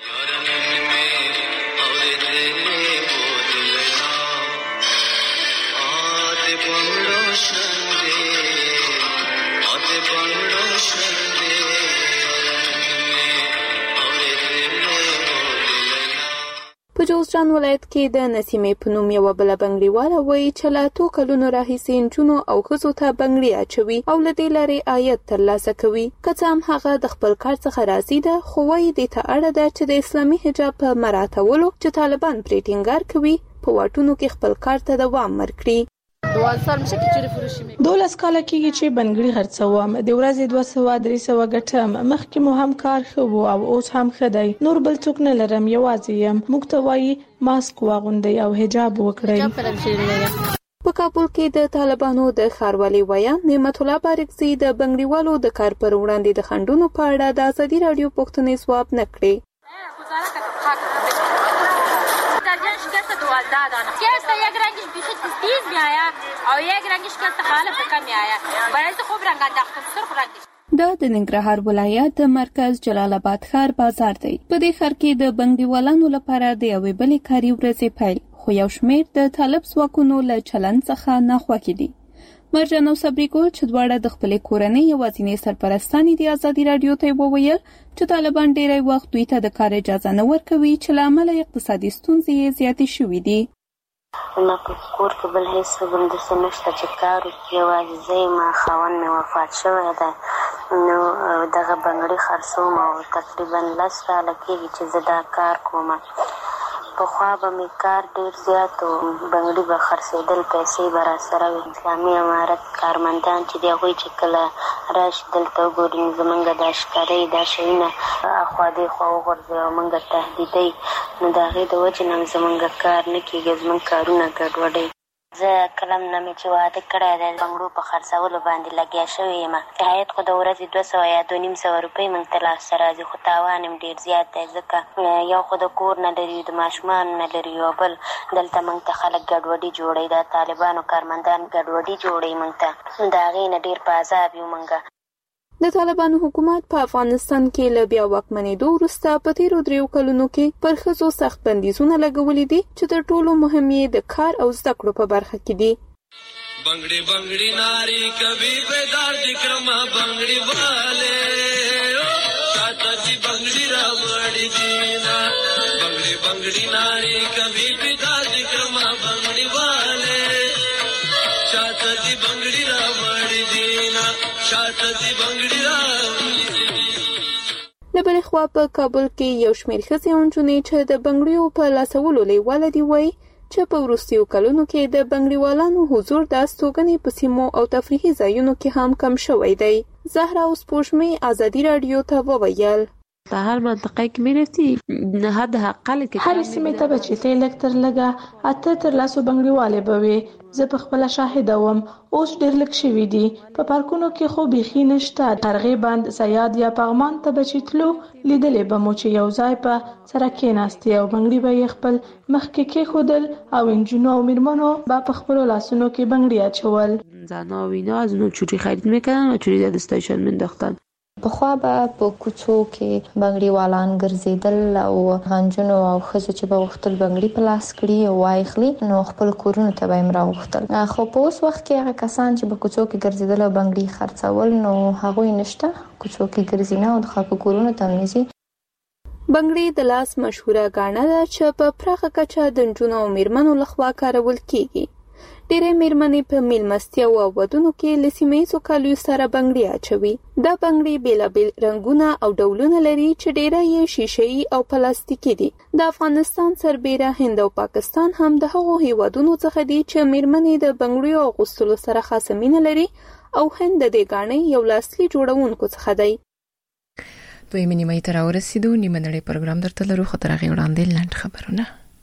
په جوزجان ولایت کې د نسیمې په نوم یوه بله بنګړیواله وایي چې له 2 کلونو راهیسې نجونو او ښځو ته بنګړي اچوي او له دې لارې عاید ترلاسه کوي. که څه هم هغه د خپل کار څخه راضي ده، خو وایي دې ته اړه ده چې د اسلامي حجاب په مراعاتولو چې طالبان پرې ټینګار کوي په واټونو کې خپل کار ته دوام ورکړي. 12 کاله کېږي چې بنګړي خرڅوم. د ورځې 200-300 ګټم. مخکې مو هم کار ښه و او اوس هم ښه دی. نور بل څوک نه لرم، یوازې یم. موږ ته وایي ماسک واغوندئ او حجاب وکړئ. په کابل کې د طالبانو د ښاروالۍ ویان نعمت الله بارکزي د بنګړیوالو د کار پر وړاندې د خنډونو په اړه د ازادي رادیو پوښتنې ځواب نه کړې. کیسه یک رنگش بیخود تیز میآید او یک رنگش که خاله پکا میآید برای خوب رنگ انداختم سرخ رنگش. دا د ننګرهار ولایت د مرکز جلال آباد ښار بازار دی. په دې ښار کې د بنګړیوالانو لپاره د یوې بلې کاري ورځې پیل، خو یو شمېر د طالب ځواکونو له چلند څخه ناخوښ دي. مرجان او صبري ګل چې دواړه د خپلې کورنۍ یوازینۍ سرپرستانې دي ازادي رادیو ته وویل چې طالبان ډېری وخت دوی ته د کار اجازه نه ورکوي چې له امله اقتصادي ستونزې یې زیاتې شوې دي. ما په کور کې بل هیڅ بندوبست نشته چې کار وکړي. یوازې زه یم، خاوند مې وفات شوی دی. نو دغه بنګړي خرڅوم او تقریبا 10 کاله کېږي چې زه دا کار کوم. پخوا به مې کار ډېر زیات و، بنګړي به خرڅېدل، پیسې به راسره وي. اسلامي امارت کارمندان چې دی هغوی چې کله راشي دلته وګوري زمونږ دا ښکاري دا شیونه اخوا دېخوا وغورځوي او مونږ تهدیدوي، نو د هغې د وجې نه زمونږ کار نه کېږي، زمونږ کارونه ګډوډوي. زه کلم نه مې چې واده کړی دی بنګړو په خرڅولو باندې لګیا شوې یم. عاید خو د ورځې 200 یا 250 روپۍ موږ ته لاسته راځي، خو تاوان هم ډېر زیات دی ځکه یو خو د کور نه لري، د ماشومانو نه لري، یو بل دلته موږ ته خلک ګډوډي جوړوي، د طالبانو کارمندان ګډوډي جوړوي موږ ته، د هغې نه ډېر په عذاب یو موږ. د طالبانو حکومت په افغانستان کې له بیا واکمنېدو وروسته په تیرو 3 کلونو کې پر ښځو سخت بندیزونه لګولي دي چې تر ټولو مهم یې د کار او زده کړو په برخه کې دي. بنگڑی بنگڑی ناری کبھی بیدار دکرما بنگڑی والے شاتا جی بنگڑی راوڑی دینا بنگڑی بنگڑی ناری کبھی بیدار دکرما بنگڑی والے شاتا جی بنگڑی راوڑی دینا شاتا جی بنگڑی راوڑی له بلې خوا په کابل کې یو شمېر ښځې او نجونې چې د بنګړیو په لاسولو لیواله دي وایي چې په وروستیو کلونو کې د بنګړیوالانو حضور د استوګنې په سیمو او تفریحي ځایونو کې هم کم شوی دی. زهرا اوس پوشمې ازادي رادیو ته وویل در هر منطقه که میرفتی حد اقل که هر سیمه ته به چې ته لږ تر لږه 8 تر 10 بنګړیوالې به وي. زه په خپله شاهده وم، اوس ډېر لږ شوي دي. په پارکونو کې خو بیخي نشته. هرغې بند، زیاد یا پغمان ته به چې تلو لیدلې به مو چې یو ځای په سره کېناستې او بنګړي به یې خپل مخکې کېښودل او نجونو او میرمنو به په خپلو لاسونو کې بنګړي اچول. زنها و اینا از اونو چوری خرید میکردن و چوری در دستایشان مینداختن. پخوا به په کوڅو کې بنګړیوالان ګرځېدل او غنجونو او ښځو چې به غوښتل بنګړي په لاس کړي او واخلي نو خپل کورونو ته به یې راوغوښتل. خو په اوس وخت کې هغه کسان چې په کوڅو کې ګرځېدل او بنګړي خرڅول نو هغوی نشته، کوڅو کې ګرځي نه او د خلکو کورونو ته هم ځي. بنګړي د لاس مشهوره ګاڼه ده چې په پراخه کچه د نجونو او میرمنو لخوا کارول کیږي. ډېرې میرمنې په میلمستیا او ودونو کې له سیمه‌ییزو کالیو سره بنګړي اچوي. دا بنګړي بېلابېل رنګونه او ډولونه لري چې ډېره یې شیشه‌یي او پلاستیکي دي. د افغانستان سربېره هند او پاکستان هم د هغو هیوادونو څخه دي چې میرمنې د بنګړیو اغوستلو سره خاصه مینه لري او هند د دې ګاڼې یو له اصلي جوړونکو څخه دی. دویمه نیمه ته راورسېدو. نیمه نړۍ پروګرام درته لرو، خو تر هغې وړاندې لنډ خبرونه.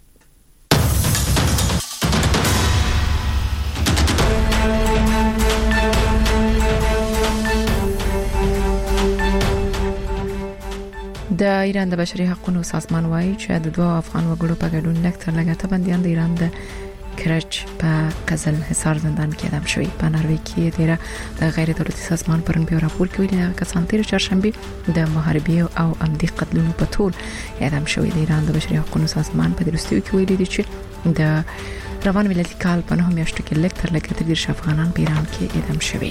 د ایران د بشري حقوقو سازمان وایي چې د دوه افغان وګړو په ګډون لکه لګاته بنديان د ایران د کرچ په قزل حصار زندان کې اعدام شوي. په ناروې کې د غیر دولتي سازمان پرون په راپور کې ویلي چې کسان تیر چهارشنبه د محاربې او عمدي قتلونو په تور اعدام شوي. د ایران د بشري حقوقو سازمان په دروستیو کې ویلي دی چې د روان ملتي کال په 9 میاشتو کې لکه تر 30 افغانان په ایران کې اعدام شوي.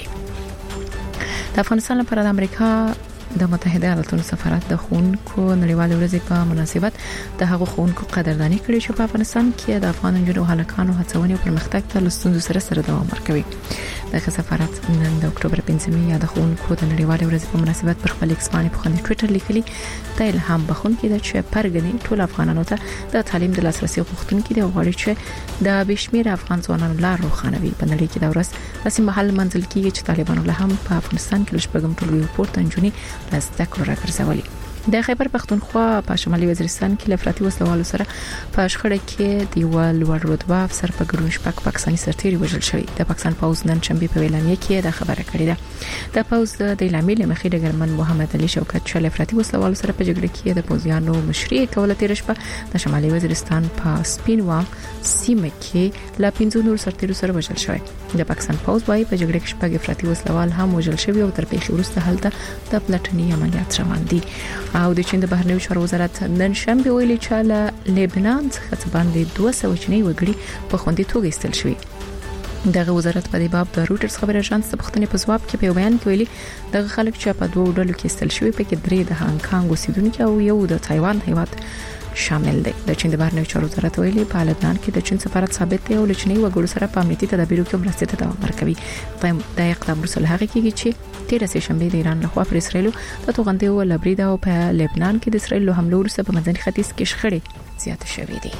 د افغانستان لپاره د امریکا د متحده ایالاتو سفارت د خونکو نړیوالې ورځې په مناسبت د هغو خونکو قدرداني کړې چې په افغانستان کې د افغان نجونو او هلکانو هڅونې او پرمختګ ته لستونزو سره دوام ورکوي. دغه سفارت نن د اکتوبر 5 یا د خونکو د نړیوالې ورځې په مناسبت پر خپل ایکس باندې په ټوئیټر لیکلي د الهام بخښونکي د چې پرګنې ټول افغانانو ته د تعلیم د لاسرسي غوښتونکي د غواړي چې د بشمیر افغان ځوانانو لار روښانوي. په نړۍ کې دا ورځ داسې محل منځل کیږي چې طالبانو له هم په افغانستان کې لږ ټولوي پورته انجونی لاسته کړو راګرځولي. د خیبر پختونخوا په شمالي وزیرستان کې لفراطي وسلوالو سره په شخړه کې د یو لوړ رتبه افسر په ګډون شپږ پاکستاني سرتیري وژل شوی. د پاکستان پوز نن شنبه په اعلامیه کې دا خبره کړې ده. د پوز د اعلامیې لمخې ډګرمن محمد علي شوکت چې لفراطي وسلوالو سره په جګړه کې د پوزیانو مشري کوله تیر شپه د شمالي وزیرستان په سپینوا سیمه کې لا 15 نور سرتیرو سره وژل شوی. د پاکستان پوز وايي په جګړه کې شپږ افراطي وسلوال هم وژل شوی او تر پیښې وروسته هلته د پلټني عملیات روان دي. او د چین د بهرنیو چارو وزارت نن شنبه ویلي چې له لبنان څخه باندې 200 چینی وګړي په خوندي توګه ایستل شوي. دغه وزارت په دې باب د روټرز خبر اژانس ته پښتنې په ځواب کې په بیان کې ویلي دغه خلک چې په دوه ډلو کې ایستل شوي په کې 3 د هانګ کانګ اوسیدونکو او یو د تایوان هیواد شامل دي. د چین د بهرنیو چارو وزارت ویلي په لبنان کې د چین سفارت ثابت دی او لچنی وګړو سره په امنیتي تدابیرو کې مرسته ته دوام ورکوي. د اقدام وروسته هغه کېږي چې 13 شنبه د ایران لخوا پر اسرائیل د توغندې او لبرید او په لبنان کې د اسرائیل حمله وروسته په منځني ختیځ کې شخړې زیاتې شوې دي.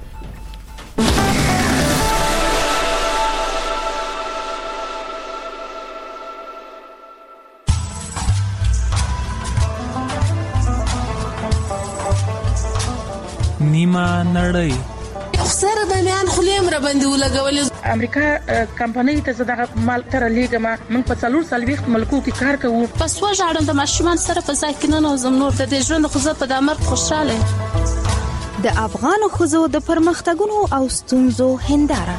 نیمه نړۍ سره د میان خلیم را باندې ولګولې. امریکا کمپنۍ ته زداغه مال تر لیګما من په 440 ملکو کې کار کوو. پس وژاړم د ماشومان سره په ځای کې نه نوزم نور د دې ژوند خو زه په دامر خوشاله. د افغان خزو د پرمختګونو او ستونزو هنداره.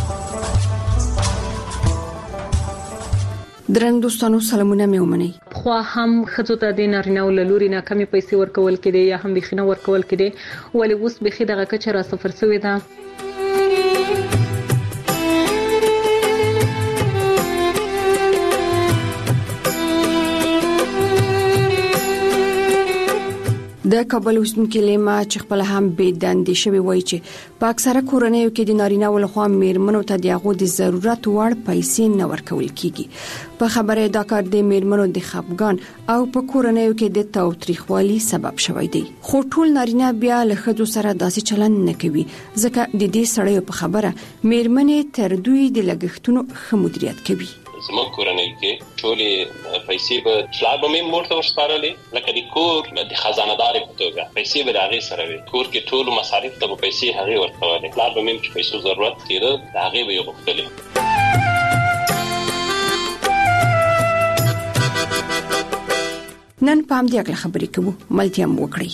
درنو دوستانو سلامونه مې ومنئ. خو هم خزو ته د نارینه‌و لوري نه کمی پیسې ورکول کړي یا هم بخینه ورکول کړي ولې اوس بخې دغه کچه را سفر شوې ده. د کابل اوسنکې لیما چې خپل هم بې دندې شوی وای چې په اکثره کورنیو کې د نارینه ولخوا میرمنو ته دغه د ضرورت وړ پیسې نه ورکول کیږي. په خبره دا کار د میرمنو د خپګان او په کورنیو کې د تاوتریخوالي سبب شوی دی. خو ټول نارینه بیا له خځو سره داسې چلند نه کوي ځکه د دې سړیو په خبره میرمنې تر دوی د لګښتونو ښه مدیریت کوي. زموږ کورنۍ کې ټولې پیسې به پلار به مې مور ته ورسپارلې لکه د کور د خزانه‌دارې په توګه پیسې به د هغې سره وي. کور کې ټولو مصارف ته به پیسې هغې ورکولې. پلار به مې چې پیسو ضرورت کېده د هغې به یې غوښتلې. نن په همدې اړه خبرې کوو. ملتیا مو وکړئ.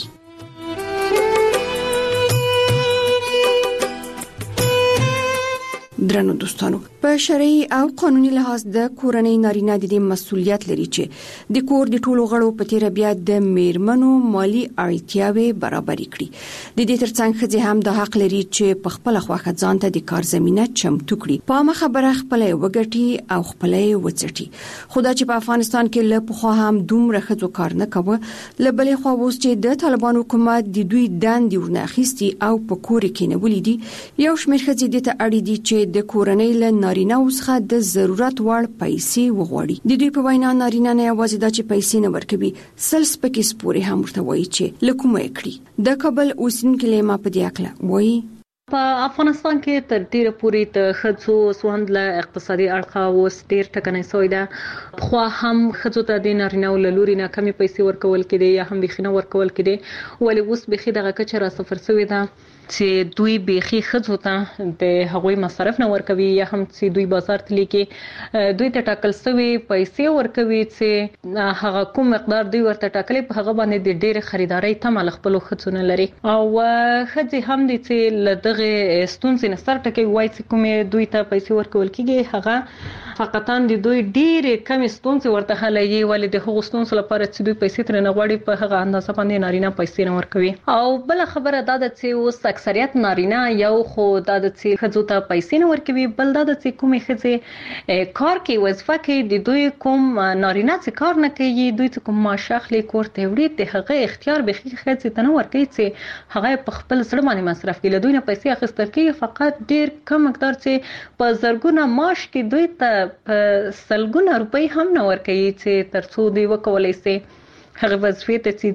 درنو دوستانو په شرعي او قانوني لحاظ د کورنۍ نارینه د مسؤلیت لري چې د کور د ټولو غړو په تیر بیا د میرمنو مالی اړتیاوې برابر کړي. د دې ترڅنګ خځې هم د حق لري چې په خپل خواخه ځان ته د کار زمينه چمتو کړي. په ما خبره خپل وګټي او خپل وڅټي. خدا چې په افغانستان کې له پخوا هم دومره خځو کار نه کوي لبلې خو اوس چې د طالبان حکومت د دوی دندې ورناخيستي او په کور کې نه ولې دي یو شمېر خځې د ته اړې دي چې د چې کورنۍ له نارینه څخه د ضرورت وړ پیسې وغواړي. د دوی په وینا نارینه نه یوازې دا چې پیسې نه ورکوي، سلس پکې سپورې هم ورته وایي چې لکومه کړي. د کابل اوسېدونکي لېما په دې اړه وایي په افغانستان کې تر ډیره پورې د ښځو سوند له اقتصادي اړخه اوس ډیر ټکنۍ شوی ده. خو هم ښځو ته د نارینه‌و له لوري نه کمې پیسې ورکول کېدې یا هم بېخي نه ورکول کېدې، ولې اوس بېخي دغه کچه راصفر شوې ده چې دوی بېخي ښځو ته د هغوی مصرف نه ورکوي یا هم چې دوی بازار ته لیکي دوی ته ټاکل شوې پیسې ورکوي چې هغه کوم مقدار دوی ورته ټاکلي په هغه باندې د ډېرې خریدارۍ تمه له خپلو ښځو نه لري. او ښځې هم دي چې له دغې ستونزې نه سر ټکوي، وایي چې کومې دوی ته پیسې ورکول کېږي هغه فقطا د دوی ډېرې کمې ستونزې ورته حلوي، ولې د هغو ستونزو لپاره چې دوی پیسې ترې نه غواړي په هغه اندازه باندې نارینه پیسې نه ورکوي. او بله خبره دا ده چې اوس اکثریت نارینه یو خو دا د چې ښځو ته پیسې نه ورکوي، بل دا د چې کومې ښځې کار کوي وظیفه کوي د دوی کوم نارینه چې کار نه کوي دوی چې کوم معاش اخلي کور ته وړي د هغه اختیار به ښځې ته نه ورکوي چې هغه په خپل زړه باندې مصرف کړي. له دوی نه پیسې اخیستل کېږي فقط ډېر کم مقدار چې په زرګونه معاش کې دوی ته په سلګونه روپۍ هم نه ورکوي چې تر څو دوی وکولی شي هغه وظیفې ته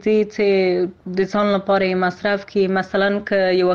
چې د ځان لپاره مصرف کړي. مثلا که یوه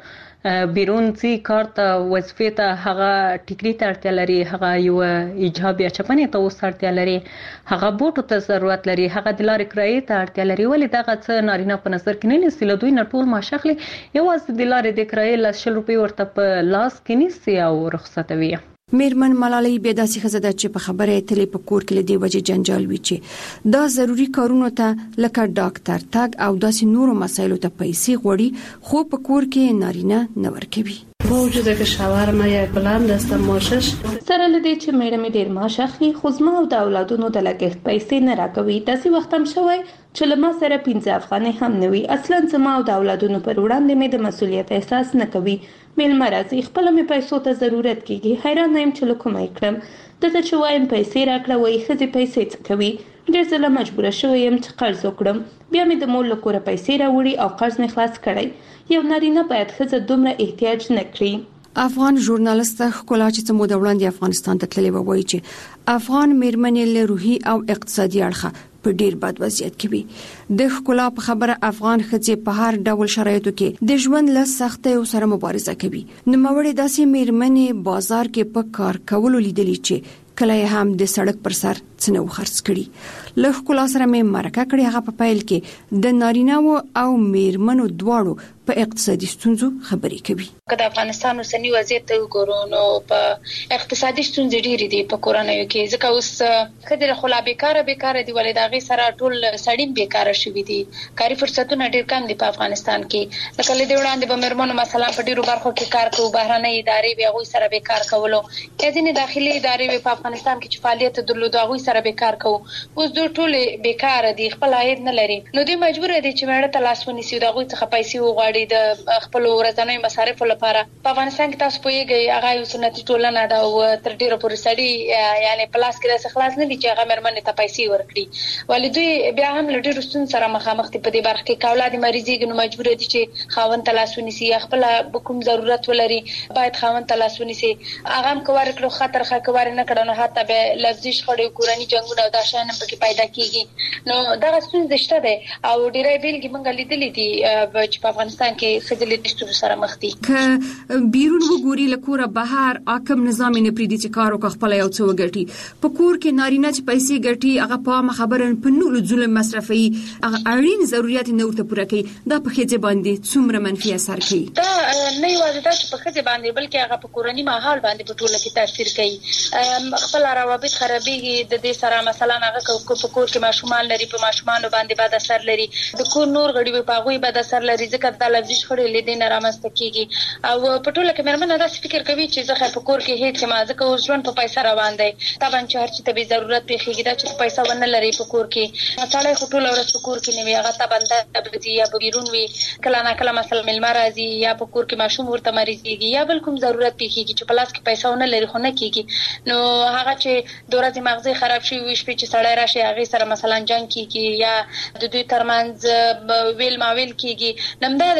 ښځه بیرون ځي کار ته وظیفې ته، هغه ټیکري ته اړتیا لري، هغه یوه ایجاب یا چپنې ته اوس اړتیا لري، هغه بوټو ته ضرورت لري، هغه د لارې کرایې ته اړتیا لري، ولې دغه څه نارینه په نظر کې نه نیسي. له دوی نه ټول معاش اخلي، یوازې د لارې د کرایې 100 روپۍ ورته په لاس کې نیسي او رخصتوي. میرمن ملالۍ بیا داسې ښځه ده چې په خبره اتلې په کور کې له دې وجې جنجال وي چې دا ضروري کارونو ته لکه ډاکټر تګ او داسې نورو مسایلو ته پیسې غواړي، خو په کور کې نارینه نه ورکوي. با وجود که شوهر ما یک بلند است معاشش سره لدی چې میرم ډیر معاش اخلي، خو زما او د اولادونو د لګښت پیسې نه راکوي. داسې وخت هم شوی چې له ما سره 15 افغانۍ هم نه وي. اصلا زما او د اولادونو پر وړاندې مې د مسؤلیت احساس نه کوي. میلمه راځي، خپل مې پیسو ته ضرورت کیږي، حیران یم چې لکه مې کړم. دته چې وایم پیسې راکړه، وایي ښځې پیسې څه کوي. ډېر ځله مجبوره شوی یم چې قرض وکړم، بیا مې د مور له کوره پیسې راوړي او قرض مې خلاص کړی. یو نارینه باید ښځه دومره احتیاج نه کړي. افغان ژورنالیست ښکلا چې څه موده وړاندې افغانستان ته تللی وایي چې افغان میرمنې له روحي او اقتصادي اړخه په ډیر بد وضعیت کې وي. د ښکلا په خبره افغان ښځې په هر ډول شرایطو کې د ژوند له سختیو سره مبارزه کوي. نوموړې داسې میرمنې بازار کې په کار کولو لیدلې چې کله هم د سړک پر سر څنو خرڅ کړي. له ښکلا سره مې مرکه کړې، هغه په پیل کې د نارینه‌و او میرمنو دواړو په اقتصادي ستونزو خبرې کوي. که د افغانستان اوسنی وضعیت ته وګورو نو په اقتصادي ستونزې ډېرې دي په کورنیو کې، ځکه اوس ښځې خو لا بیکاره دي، ولې د هغې سره ټول سړي بیکاره شوي دي. کاري فرصتونه ډېر کم دي په افغانستان کې. لکه له دې وړاندې به میرمنو مثلا په ډېرو برخو کې کار کوو، بهرنۍ ادارې به هغوی سره بیکار کولو، یا ځینې داخلي ادارې به په افغانستان کې چې فعالیت درلود هغوی سره بیکار کوو. اوس دوی ټولې بیکاره دي، خپل عاید نه لري، نو دوی مجبوره دي چې مېړه ته لاس ونیسي، د هغوی څخه پیسې وغواړي د خپل ورځنیو مصارفو لپاره. په افغانستان کې تاسو پوهیږئ هغه یو سنتي ټولنه ده او تر ډیره پورې سړي یعنی په لاس کې داسې خلاص نه دي چې هغه مېرمنې ته پیسې ورکړي، ولې دوی بیا هم له ډیرو ستونزو سره مخامخ دي په دې برخه کې. که اولاد یې مریضېږي نو مجبوره دي چې خاوند ته لاس ونیسي، یا خپله کوم ضرورت ولري باید خاوند ته لاس ونیسي. هغه هم که ورکړو ښه ترخه، که ور نه کړه نو حتی به لفظي شخړې، کورني جنګونه او دا شیان هم پکې پیدا کېږي. نو دغه ستونزې شته دی او ډېری بیلګې موږ لیدلې دي چې په افغانستان کې ښځې له دې ستونزو سره مخ دي. که بیرون وګوري له کوره بهر حاکم نظام نه پریږدي چې کار وکړي خپل یو څه وګټي. په کور کې نارینه چې پیسې ګټي هغه په عامه خبره په نورو ظلم مصرفي، هغه اړین ضرورت نه ورته پوره کوي. دا په ښځې باندې څومره منفي اثر کوي؟ دا نه یوازې دا چې په ښځې باندې بلکې هغه په کورني ماحول باندې په ټوله کې تاثیر کوي. خپل روابط خرابېږي د دې سره. مثلا هغه په کور کې ماشومان لري، په ماشومانو باندې بد اثر لري، د کور نور غړي په هغوی بد اثر لري، ځکه دا لفظي شخړې له دې نه رامنځته کېږي. او په ټوله کې مېرمنه داسې فکر کوي چې زه خیر په کور کې هېڅ یم، ځکه اوس ژوند په پیسه روان دی. طبعا چې هر چي ته بې ضرورت پېښېږي، دا چې پیسه ونه لري په کور کې، سړی خو ټوله ورځ په کور کې نه وي، هغه طبعا به ځي یا به بیرون وي، کله نه کله مثلا مېلمه راځي یا په کور کې ماشوم ورته مریضېږي یا بل کوم ضرورت پېښېږي چې په لاس کې پیسه ونه لري، خو نه کېږي. نو هغه چې د ورځې مغزي خراب شوي وي، شپې چې سړی راشي هغې سره مثلا جنګ کېږي یا د دوی ترمنځ ویل ماویل کېږي. نو همدا ده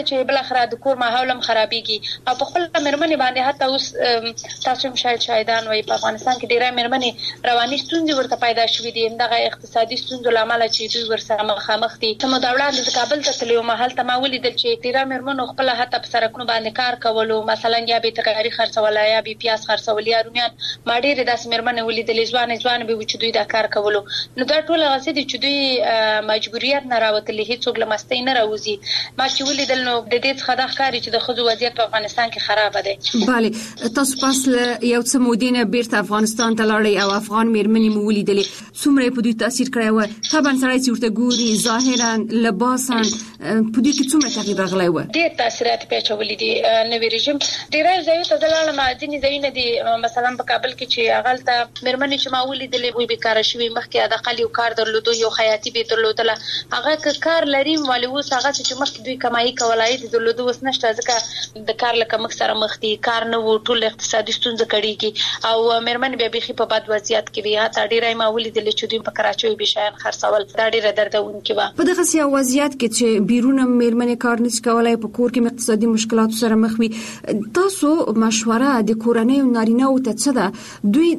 چې بل اخره د کور ماحول هم خرابيږي او په خپل مرمنې باندې حتی اوس تاسو شاهدان وي په افغانستان کې ډېرې مرمنې رواني ستونزې ورته پیدا شوې دي دغه اقتصادي ستونزو لامل چې دوی ورسره مخامخ دي سمو دولت د کابل ته تلو محل ته ما ولیدل چې ډېرې مرمنو خپل حتی په سرکونو باندې کار کولو مثلا یا به ترکاری خرڅول یا به پیاز خرڅول یا رومیان ما ډېرې داسې مرمنې ولیدلې ځوان به چې دوی دا کار کولو نو دا ټول غسې دي چې دوی مجبوریت نه راوتلې هیڅوک لمستې نه راوځي ما چې ولیدل نو د دې څخه د ښکاری چې د خځو وضعیت په افغانستان کې خراب دی. bale تاسو پاس یو څه مودینه بیرته افغانستان ته لاړې او افغان میرمنې مو ولیدلې څومره په دوی تاثیر کړی و طبعا سړی چې ورته ګوري ظاهرا لباسا په دې کې څومره تغییر راغلی و ډېر تاثیرات پیچولې دي نوې رژیم ډېر ځایو ته دلاله ځینې ځایونه دي مثلا په کابل کې چې هغه ته مرمنې چې ما ولیدلې وي بیکاره شوي مخکې د اقل یو کار درلودو یو حیاتي به درلودله هغه کار لري ولې اوس هغه چې مخکې دوی کمایي کولای دي درلودو اوس نشته ځکه د کار لکه مخ سره مخ دي کار نه و ټول اقتصادي ستونزې کړي او مرمنې به بيخي په بد وضعیت کې وي حتی ډېرای ما ولیدلې چې دوی په کراچۍ به شاین خرڅول دا ډېر دردونکې و په دغه سیاسي وضعیت کې چې بیرونه مرمنې کار نشي کولای په کور کې اقتصادي مشکلات سره مخ وي تاسو مشوره د کورنۍ او نارینه او ته څه ده دوی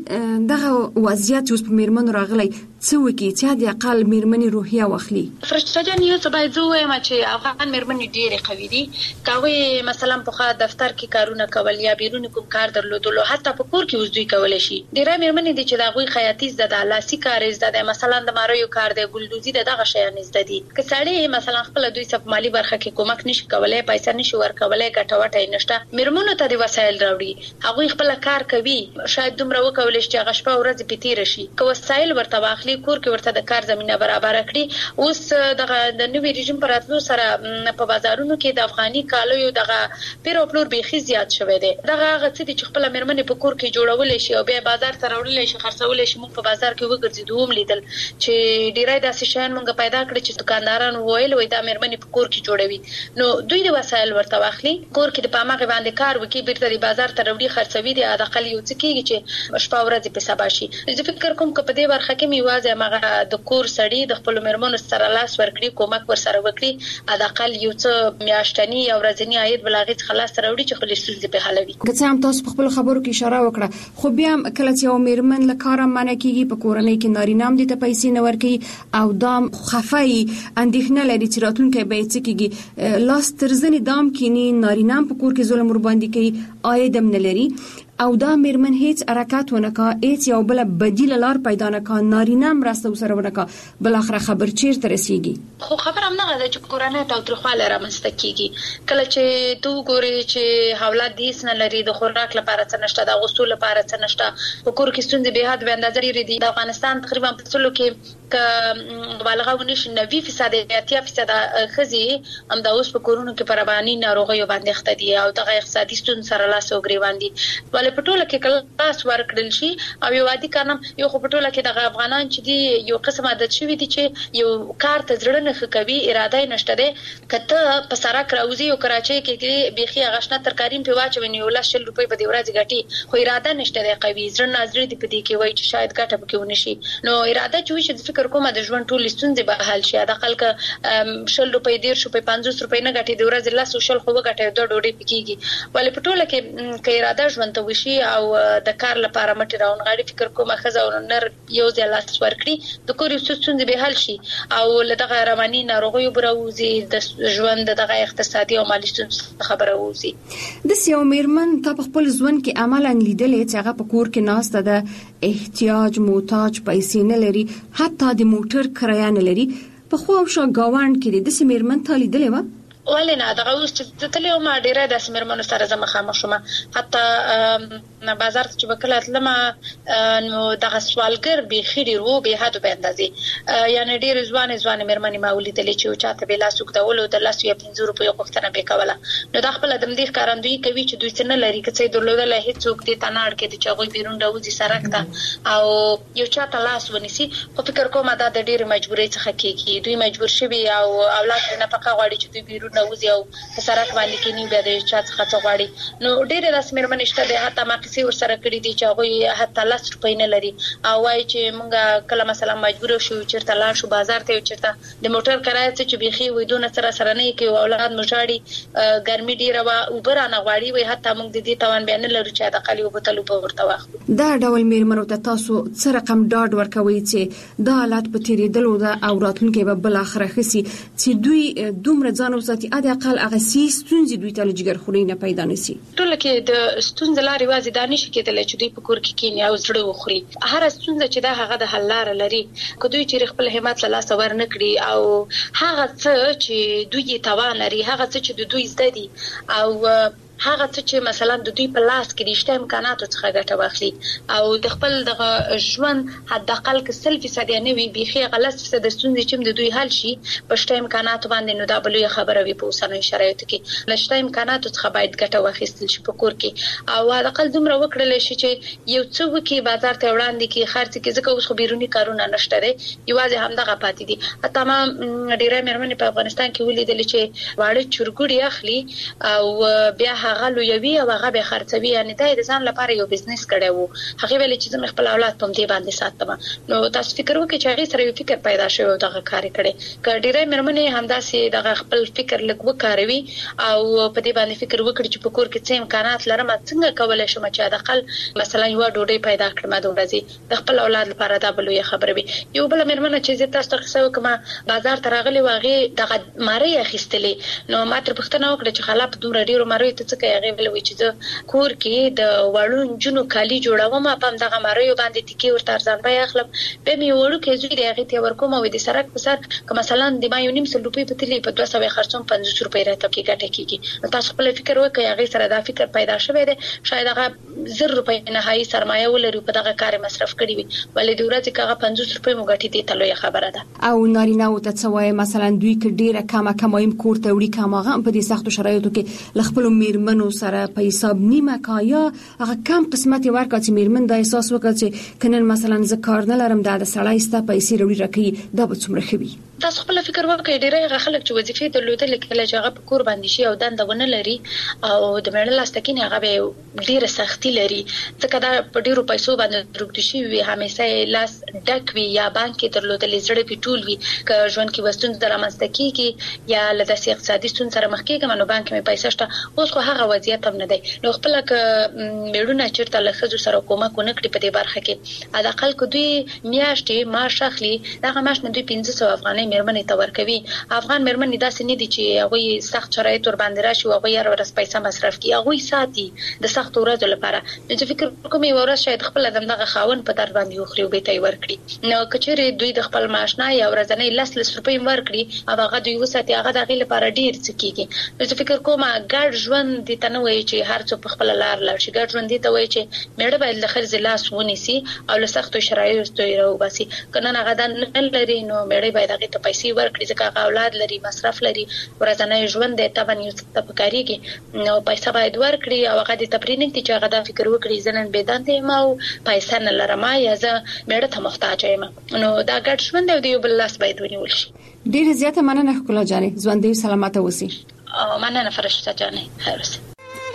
دغه وضعیت اوس په مرمنو راغلی څه وکړي چې د اقل مرمنې روحیه واخلي فرشته جان یو څه باید زه وایم چې افغان مرمنې ډېرې قوي دي کاوی مثلا په دفتر کې کارونه کول یا بیرون کوم کار درلودلو حتی په کور کې اوس دوی کولای شي ډېرې مرمنې دي چې دا غوي خیاطي زده لاسي کار زده مثلا د ماریو کار دی ګلدوزي دغه شیان زده دي که سړی مثلا خپل دوی سب مالی برخه کې کومک نشي کولای پیسې نشي ورکولای ګټوټه نشته مرمنو ته د وسایل راوړي هغه خپل کار کوي شاید دومره وکولای شي چې غشپه ورځ پېتی رشي که وسایل ورته واخلي کور کې ورته د کار زمينه برابر کړي اوس دغه د نوې رژیم پر اتلو سره په بازارونو کې د افغاني کالو یو دغه پیر او پلور بيخي زیات شوی دی دغه غڅ دي چې خپل مرمنې په کور کې جوړول شي او بیا بازار ته راوړل شي خرڅول شي موږ په بازار کې وګرځیدو هم لیدل چې ډیرای داسې شیان موږ پیدا کړی چې دکانداران وویل وای دا مرمنې په کور کې جوړوي نو دوی د وسایل ورته واخلي کور کې د پامغه باندې کار وکي بیرته د بازار ته راوړي خرڅوي د اقل یو څه کېږي چې شپه ورځ په سبا شي زه فکر کوم چې په دې برخه کې میوازه مغه د کور سړی د خپل مرمنو سره لاس ورکړي کومک ور سره وکړي د اقل یو څه میاشتنی او ورځنی عاید بلاغت خلاص راوړي چې خپل ستونزې په حلوي که څه هم تاسو په خپل خبرو کې اشاره وکړه خو بیا کله چې یو مرمن له کار منع کیږي په کورنۍ کې نارینه هم د پیسې نه ورکړي او دام خفای اندېښنه لري چې راتلونکي به څه کیږي لاس ترزنی دام کینی نارینه په کور کې ظلم ور باندې کوي عاید هم نه لري او دا مرمن هیڅ حرکت ونکا هیڅ یو بل بدیل لار پیدا نکا نارینه مرسته وسره ونکا بل اخر خبر چیرته رسیږي خو خبر هم نه غواړي چې کورانه ته ترخواله را مستکیږي کله چې تو ګوري چې حواله دیس نه لري د خوراک لپاره څه نشته د غسل لپاره څه نشته په کور کې ستونزې به حد به اندازې لري د افغانستان تقریبا په څلو کې ک مبالغه ونشي 90% یا 80% خزي هم د اوس په کورونو کې پربانی ناروغي باندې خته دي او د اقتصادي ستونزې سره لاس او ګریوان دي په ټوله کې کلاس ورکړل شي او یو عادي کارنم یو په ټوله کې د افغانان چې دی یو قسم عادت شوی دي چې یو کار ته ځړنه کوي اراده نشته ده کته په سرک راوځي او کراچۍ کې بيخي غشنه ترکاریم په واچوي یو لاس شل روپۍ په دی ورځ غټي خو اراده نشته ده قوي ځړنه ازرې دی په دې کې وای چې شاید ګټه پکې ونشي نو اراده چې چې فکر کوم د ژوند ټول ستونزې به حل شي د خلک شل روپۍ 1.5 روپۍ 50 روپۍ نه غټي دی ورځ لاس شل خو غټي د ډوډۍ پکېږي ولې په ټوله کې اراده ژوند ته او د کار لپاره مټ راون غاړي فکر کومه خزه او نر یو ځای لاس ورکړي د کور یو څه به حل شي او لدغه رواني ناروغي بروزي د ژوند دغه اقتصادي او مالي ستونزې خبره ووزي د سیو میرمن په خپل ژوند کې عملاً لیدلې چې هغه په کور کې ناشته ده احتیاج محتاج پیسې نه لري حتی د موټر کرایه نه لري په خو او شا گاوند کې د سیمرمن ته لیدلې و ولې نه دغه اوس چې تللی ما ډیره د سیمرمنو سره زما خامخ شوم حتی بازار ته چې وکړه تلم نو دغه سوالګر به خېری رو به حد به اندازې یعنی ډیر ځوان مرمنې ما ولیدلې چې چاته به لاسو کډول د لاسو یا 50 روپیو غوښتنه به کوله نو د خپل د مدیر کارندوی کوي چې دوی څنګه لري چې درلودل هیڅ څوک دې تناړ کې چې غوي بیرون راوځي سرک ته او یو چاته لاس ونیسي خو فکر کوم دا د ډیر مجبورۍ څخه کېږي دوی مجبور شوي او اولاد نه پکا غواړي چې دوی بیرون راوځي او په سرک باندې کې نیو بیا د چا څخه څغواړي نو ډېر داس مېرمنې شته د حتی ما کیسې ور سره کړې دي چې هغه حتی 10 روپۍ نه لري او وايي چې مونږه کله مثلا مجبور شو چیرته لاړ شو بازار ته چیرته د موټر کرایه چې بيخي وې دونه سره نه کې اولاد مشاړي ګرمي ډیره وا اوبر نه غواړي وي حتی موږ د دې توان بیان لرو چې د قلی وبتلو په ورته واخلو دا ډول میرمنو ته تاسو څه رقم ډاډ ورکوي چې دا حالت په تیریدلو دا او راتلونکي به بل اخره خسي چې دوی دومره ځان وساتي اده اقل هغه ستونزې دوی ته لږ خوري نه پیدا نشي ټول کې د ستونزې لارې وازي دانش کېدل چې دوی په کور کې کینیا او زړه وخوري هر ستونزه چې دا هغه د حل لار لري که دوی چې خپل همت له لاس ور نه کړی او هغه څه چې دوی توان لري هغه څه چې دوی زده دي او هغه څه چې مثلا د دوی په لاس کې د شته امکاناتو څخه ګټه واخلي او د خپل د ژوند حد اقل کې 100% نه وي بيخي غلط څه د ستونزې چې د دوی حل شي په شته امکاناتو باندې نو دا بلوي خبره وي په اوسنۍ شرایطو کې لشته امکاناتو څخه باید ګټه واخیستل شي په کور کې او حد اقل دومره وکړل شي چې یو څه وکي بازار ته وړاندې کې خرڅ کې ځکه اوس خو بیرونی کارونه نشته دي یوازې همدغه پاتې دي حتی ما ډیره مېرمنې په افغانستان کې ولیدل چې واړه چرګوړي اخلي او بیا هغه لویوي او هغه به خرڅوي یعنی دا د ځان لپاره یو بزنس کړي وو هغه ویل چې زما خپل اولاد په دې باندې ساتم نو تاسو فکر وکړئ چې هغه سره یو فکر پیدا شوی او دغه کار کړي کډیره مېرمنې همداسې دغه خپل فکر لږ وکاروي او په دې باندې فکر وکړي چې په کور کې څه امکانات لرم څنګه کولای شم چې د خپل مثلا یو ډوډۍ پیدا کړم د ورځې د خپل اولاد لپاره دا بلوي خبره وي یو بل مېرمنه چې تاسو ته څه وکم بازار ته راغلي واغې دغه ماری اخیستلې نو ما تر پښتنه وکړه چې خلاف دومره ډیرو ماری ته څه کوي هغه ویل چې د کور کې د وړون جنو کالی جوړوم په دغه مریو باندې ټکی ورته ارزان بیا اخلم به می وړو کې زوی دی هغه ته ورکوم او د سرک په سر که مثلا د ما یو نیم سل روپۍ په تلی په 200 خرڅوم 50 روپۍ راته کې ګټه کیږي تاسو خپل فکر وکړئ هغه سره دا فکر پیدا شوی دی شاید هغه 1000 روپۍ نهایي سرمایه ولري په دغه کار مصرف کړی وي ولې د ورځې کاغه 50 روپۍ مو ګټې دي تلوي خبره ده او نارینه او ته څوای مثلا دوی کې ډیره کمایم کور ته وړي کماغه په دې سختو شرایطو کې لخپل میرمنو سره په حساب نیمه کایا هغه کم قسمت ورکړي چې میرمن د احساس وکړي چې کنن مثلا ز کار نه لرم د سړی ستا پیسې وروړي راکې دا به څومره خوي تاسو خپل فکر وکړئ ډیره خلک چې وظیفې درلودل کله چې هغه په کور باندې شي او دندونه لري او د مېړه لاستکینه هغه به ډیره سختي لري ځکه دا په ډیرو پیسو باندې روکټ شي وي همیشه لاس ډک وي یا بانک درلودل زړه پیټول وي که ژوند کې وستون درامسته کیږي یا لدې اقتصادي ستون سره مخ کېږي نو بانک مې پیسې شته اوس خو هغه وضعیت هم نه دی نو خپل میړونه چیرته له خزو سره کومک ونکړي په دې برخه کې ادا خپل کو دوی میاشتې معاش اخلي دغه معاش نه دوی 1500 افغانۍ مېرمنې ته ورکوي افغان مېرمنې داسې نه دي چې هغه سخت شرایط ور باندې راشي او هغه یې ورس پیسې مصرف کوي هغه ساتي د سخت ورځو لپاره چې فکر کوم یو ورځ شاید خپل دغه خاون په در باندې وخري او به ته ورکړي نو کچېره دوی د خپل معاش نه یا ورځنی 10 روپۍ ورکړي او هغه دوی وساتي هغه دغه لپاره ډیر څه کیږي نو فکر کوم ګډ ژوند دي ته نه وایي چې هر څو په خپل لار لاړ شي ګډ ژوند دي ته وایي چې مېړه باید له خرڅ لاس ونیسي او له سختو شرایطو یې راوباسي کنه هغه د نه لري نو مېړه باید هغه ته پیسې ورکړي ځکه هغه اولاد لري مصرف لري ورځنی ژوند دی ته باندې څه پکاريږي نو پیسې باید ورکړي او هغه د تپرینګ چې هغه د فکر وکړي ځنن بيدانته ما او پیسې نه لرم یا زه مېړه ته محتاج یم نو دا ګډ ژوند دی یو بل لاس باید ونیول شي ډیر زیاته مننه خپل جانې ژوندۍ سلامته اوسئ مننه فرشته جانې خیر اوسئ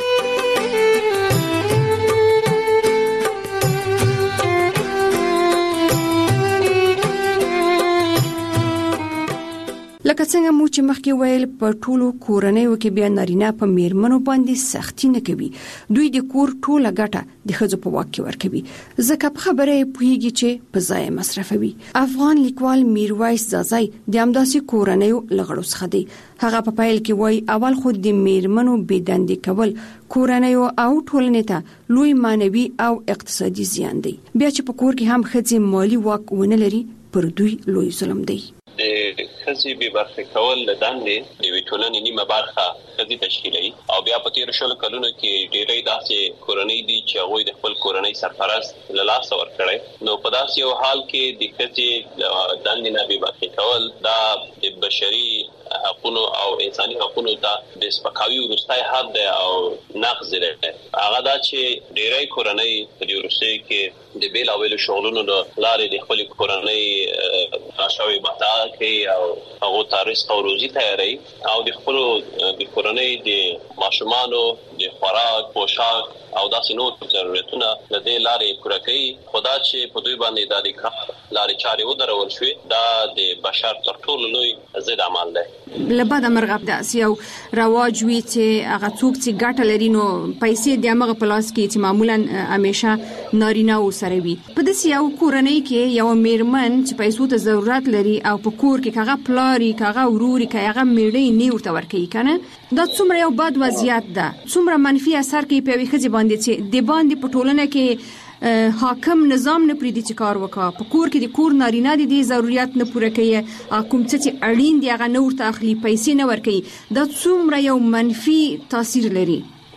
لکه څنګه مو چې مخکې ویل په ټولو کورنیو کې بیا نارینه په میرمنو باندې سختی نه کوي دوی د کور ټوله ګټه د ښځو په واک کې ورکوي ځکه په خبره پوهیږي چې په ځای مصرفوي افغان لیکوال میرویس زازای د همداسې کورنیو لغړو څخه دی هغه په پیل کې وایي اول خو د میرمنو بېدندې کول کورنیو او ټولنې ته لوی مانوي او اقتصادي زیان دی بیا چې په کور کې هم ښځې مالی واک ونه لري پر دوی لوی ظلم دی د خزي به برخه کول دندې د ویټولنې نیمه برخه خزي تشکیلي او بیا په تیر شل کلونو کې ډېرې داسې کورنۍ دي چې هغه د خپل کورنۍ سرپرست له لاس ور کړي نو په داسې یو حال کې د خزي دندې نه به برخه کول دا د بشري حقوقو او انساني حقوقو ته د سپکاوي ورستای حد او نقض لري هغه دا چې ډېرې کورنۍ په روسیې کې د بیلابېلو شغلونو لارې د خپل کورنۍ راشاوي بتا کوي او هغه تاریخ او روزي تیاری او د خپل د کورنۍ د ماشومانو د خوراک پوشاک او داسې نور ضرورتونه د دې لارې پوره کوي. خدا چې په دوی باندې د کار لارې چارې ودرول شوې دا د بشر تر ټولو لوی ضد عمل دی. لبدا مرغب د اسیو رواج وی چې هغه څوک چې ګټه لري نو پیسې د هغه پلاس کې چې معمولا همیشه نارینه و سره وي. په داسې یو کورنۍ کې یو میرمن چې پیسو ته ضرورت لري او په کور کې هغه پلاری هغه وروري هغه میړې نه ورته ورکوي کنه دا څومره یو بد وضعیت ده څومره منفي اثر کوي په ویخه باندې چې د باندې په ټولنه کې حاکم نظام نه پریدي چې کار وکړي په کور کې د کور نارینه د ضرورت نه پوره کوي کوم څه چې اړین دی هغه نور ته اخلي پیسې نه ورکوي دا څومره یو منفي تاثیر لري.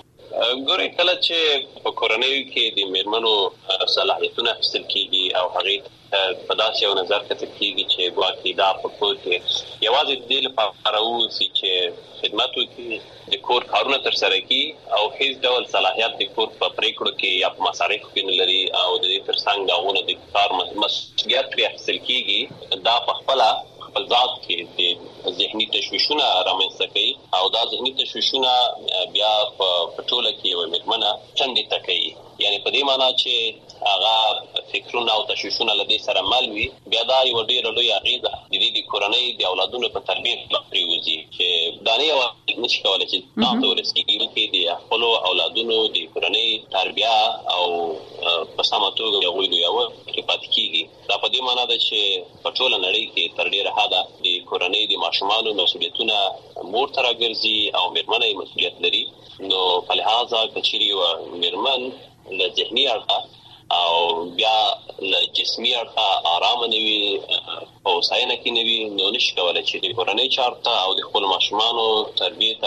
ګورې کله چې په کورنۍ کې د میرمنو صلاحیتونه اخیستل کیږي او هغه په داسې یو نظر کتل کیږي چې ګواکې دا په کور کې یوازې د دې لپاره اوسي چې خدمت وکړي د کور کارونه تر سره کړي او هیڅ ډول صلاحیت د کور په پریکړو کې یا په مصارفو کې نه لري او د دې ترڅنګ داونه د کار مسؤلیت پرې اخیستل کیږي دا په خپل ذات کې د ذهني تشویشونه رامنځته کوي او دا ذهني تشویشونه بیا په ټوله کې یو میرمنه چندې تکي یعنی په دې معنی چې هغه فکرونه او تشویشونه لدې سره مل وي بیا دا یو ډېر لوی اغیزه د دې کورنۍ د اولادونو په تربیت لري چې دا نه یو نشي کولای چې تاسو ورسېږئ کې د خپل اولادونو د کورنۍ تربیه او په سمه توګه غوړي یو پاتې کیږي دا په دې معنی ده چې په ټوله نړۍ کې تر ډیره حده د کورنۍ د ماشومانو مسؤلیتونه مور ته راګرځي او میرمنې مسؤلیت لري نو په لحاظه کچري او میرمن له ذهني اړخه او بیا له جسمي اړخه آرام نه وي او ساينه کې نه وي نو نشي کولای چې د کورنۍ چارته او د خپل ماشومانو تربیته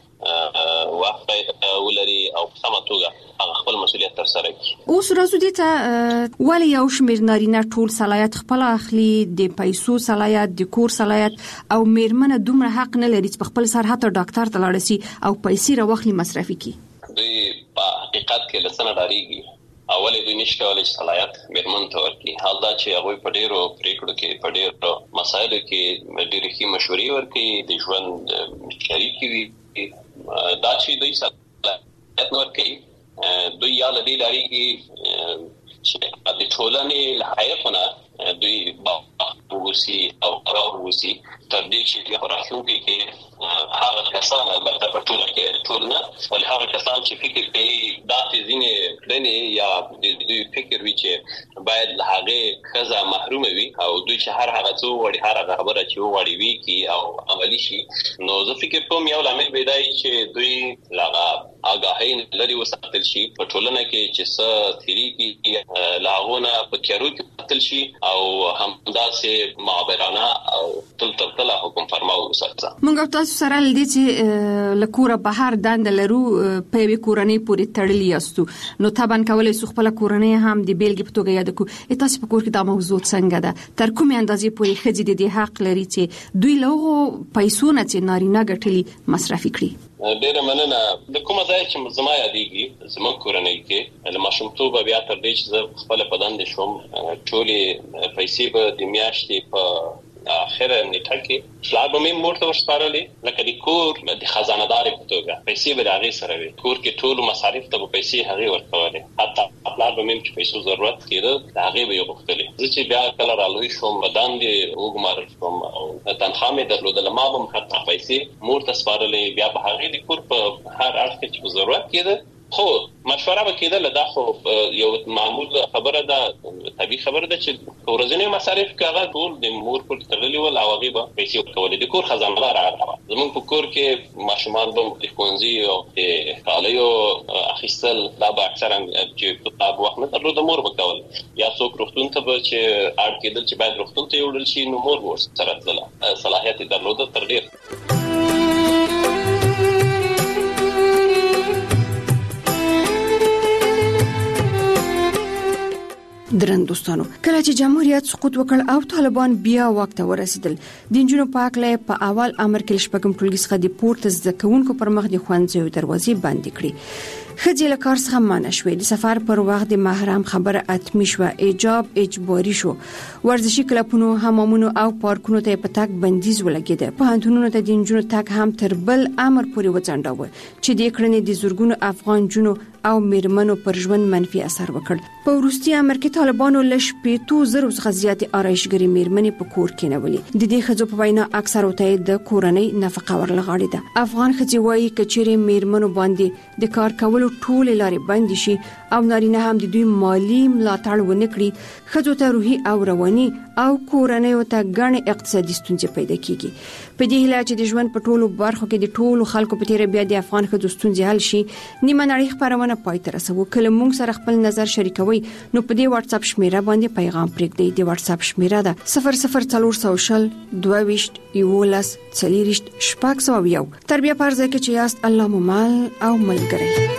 وخت ولري او سمه توګه خپل مسؤلیت تر سره کړي. اوس راځو دې ته ولی یو شمیر نارینه ټول صلاحیت خپل اخلي د پیسو صلاحیت د کور صلاحیت او میرمنه دومره حق نه لري چې خپل سر حتی ډاکټر ته لاړ شي او پیسې راوخلي مصرفي کړي. دوی په حقیقت کې لسنه ډاریږي اول دوی نشي کولای چې صلاحیت میرمن ته ورکړي حال دا چې هغه په ډیرو پریکړو کې په ډیرو مسایلو کې ډیرې ښې مشورې ورکړي د ژوند شریک وي دا چې دوی صلاحیت ورکړي دوی یا لدی لري چې د ټولنې لایقونه دوی باوسی او راوسی تر دې چې راتلونکي کې هغه کسان البته په ټول کې ټولنه ولې هغه کسان چې فکر کوي دا ځینې کړنې یا د دوی فکر وی چې باید له هغه خزه محروم وي او دوی چې هر هغه څو وړي هر هغه خبره چې وړي وي کی او عملی شي نو زه فکر کوم یو لامل پیدای چې دوی لاغه آگاهی لري وساتل شي په ټولنه کې چې څه تیری کې لاغونه په کېرو کې تل شي او همداسې معبرانه او تل حکم فرماو وساتل. موږ تاسو سره لدی چې لکوره بهر دند لرو په وی کورنۍ پورې تړلی یاستو نو تابان کولای سو خپل کورنۍ هم د بیلګې په توګه یاد کو تاسو په کور کې دا موضوع څنګه ده تر کومه اندازې پورې خځې د حق لري چې دوی له پیسو نه چې نارینه ګټلي مصرفي کړي. ډیره مننه د کومه ځای چې زما یادېږي زما کورنۍ کې له ماشومتوب بیا تر دې چې خپل بدن د شوم ټولې پیسې به د میاشتې په اخره نیټه کې شلاب مې مرته ورسپارلې لکه د کور د خزانه‌دار په توګه پیسې به هغه سره وي کور کې ټول مصارف ته پیسې هغه ورکولې حتی خپل به مې پیسې ضرورت کېده هغه به یو وختلې چې بیا کله رالوي شوم بدن دې وګمار شوم او تنخواه مې درلودل ما هم حتی پیسې مرته سپارلې بیا به هغه د کور په هر اړخ کې چې ضرورت کېده خو مشوره وکړه دا خو یو معمول خبره ده طبيعي خبره ده چې ورځنی مصارف کاغه ټول د مور پر تړلې ول او هغه به پیسې ورکولې د کور خزانه راغله زموږ په کور کې ماشومان به د ښوونځي او د کالیو اخیستل دا به اکثرا چې په وخت نه درلود مور وکول یا څوک روغتون ته به چې اړ کېدل چې باید روغتون ته یوړل شي نو مور ورسره تلله صلاحیت درلود تر ډیر. درن دوستانو کله چې جمهوریت سقوط وکړ او طالبان بیا واک ته ورسېدل د جنونو پاکله په اول امر کې شپږم ټولګي څخه د پورته ځکهونکو پر مخ د خوانځو دروازې بندې کړې خځې له کار څخه منع شوې. د سفر پر وخت د محرم خبره اتمی شوه. حجاب اجباري شو. ورزشي کلبونو، حمامونو او پارکونو ته په تګ بندیز ولګېده. پوهنتونونو ته د نجونو تګ هم تر بل امر پورې وځنډاوه چې د کړنې د زورګونو افغان جنو او میرمنو پر ژوند منفي اثر وکړ. په وروستي امر کې طالبانو لږ 50,000 څخه زیاتې آرایشګرې میرمنې په کور کې نیولې. د دې ښځو په وینا اکثر ته د کورنۍ نفقه ورلغاړې ده. افغان ښځې وايي کچېرې میرمنو باندې د کار کولو ټولې لارې بند شي او نارینه هم د دوی مالی ملاتړ ونه کړي، ښځو ته روحي او رواني او کورنۍ ته ګڼې اقتصادي ستونزې پیدا کیږي. په دې هیله چې د ژوند په ټولو برخو کې د ټولو خلکو په تیر بیا د افغان ښځو ستونزې حل شي، نیمه نړۍ خبرونه پای ته رسوو. کله موږ سره خپل نظر شریکوي نو په دې واتس اپ شمیره باندې پیغام پرېږدئ. د واتس اپ شمیره ده 00400 22 11 40 شپږ. تر بیا پرځه کې چې یاست الله مو مال او ملګری.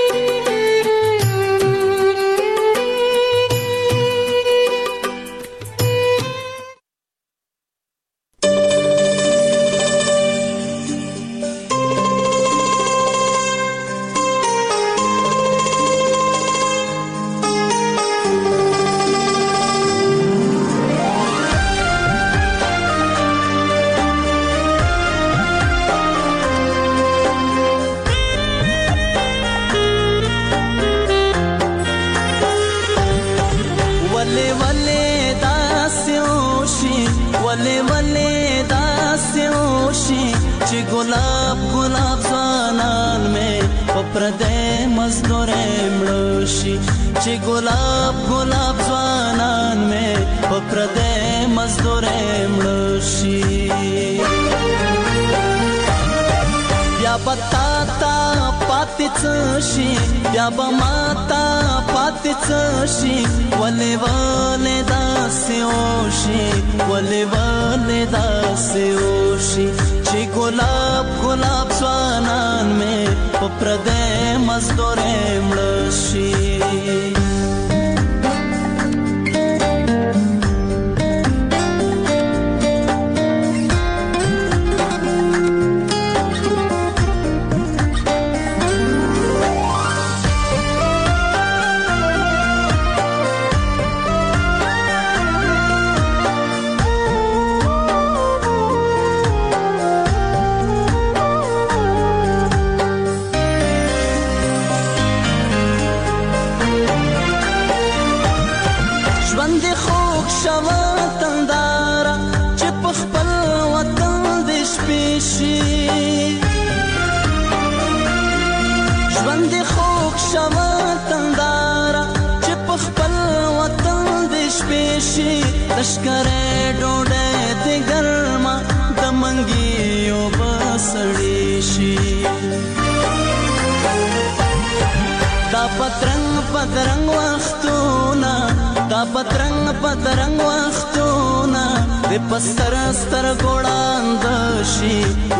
پترنګ وختونه د پستر ستر ګوړاند شي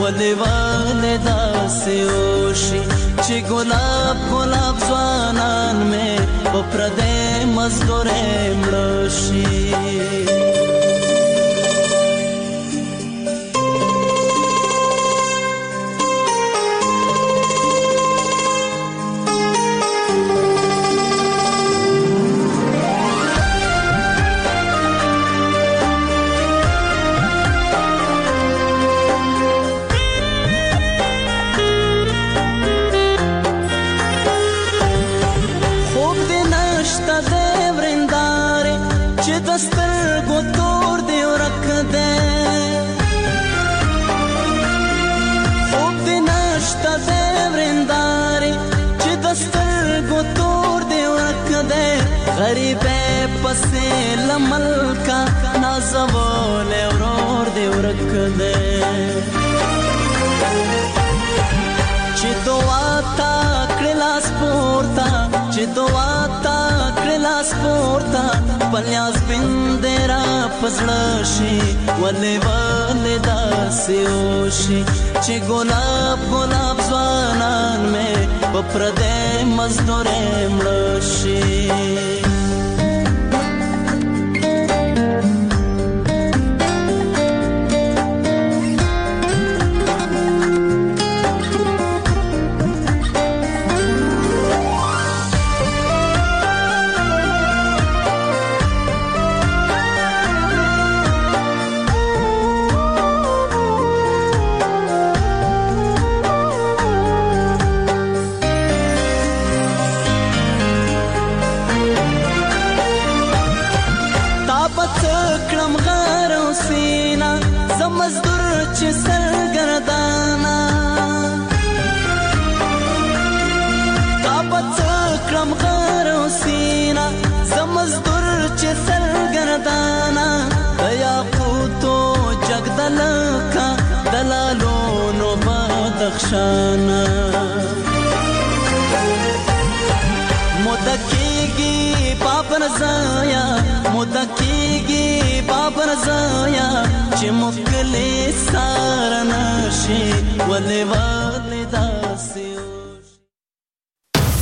ولې داسې وشي چې ګلاب ګلاب ځوانان مې په پردې مزدورې مړ شي. غریبه پسې لملکا نازول ورور دی ورک دی چې دعا تا کړلاس پورتا چې دعا تا کړلاس پورتا پلیاس بندرا پسړ شي ولې داسې وشي چې ګلاب ګلاب ځوانان مې په پردې مزدورې مړ شي. مزدور چې سرګردانا د یاقوتو جګدلکا دلالو نو بدخشانا مدکیږي پاپن زایا مدکیږي پاپن زایا چې مخکلي سارنشي ولې داسې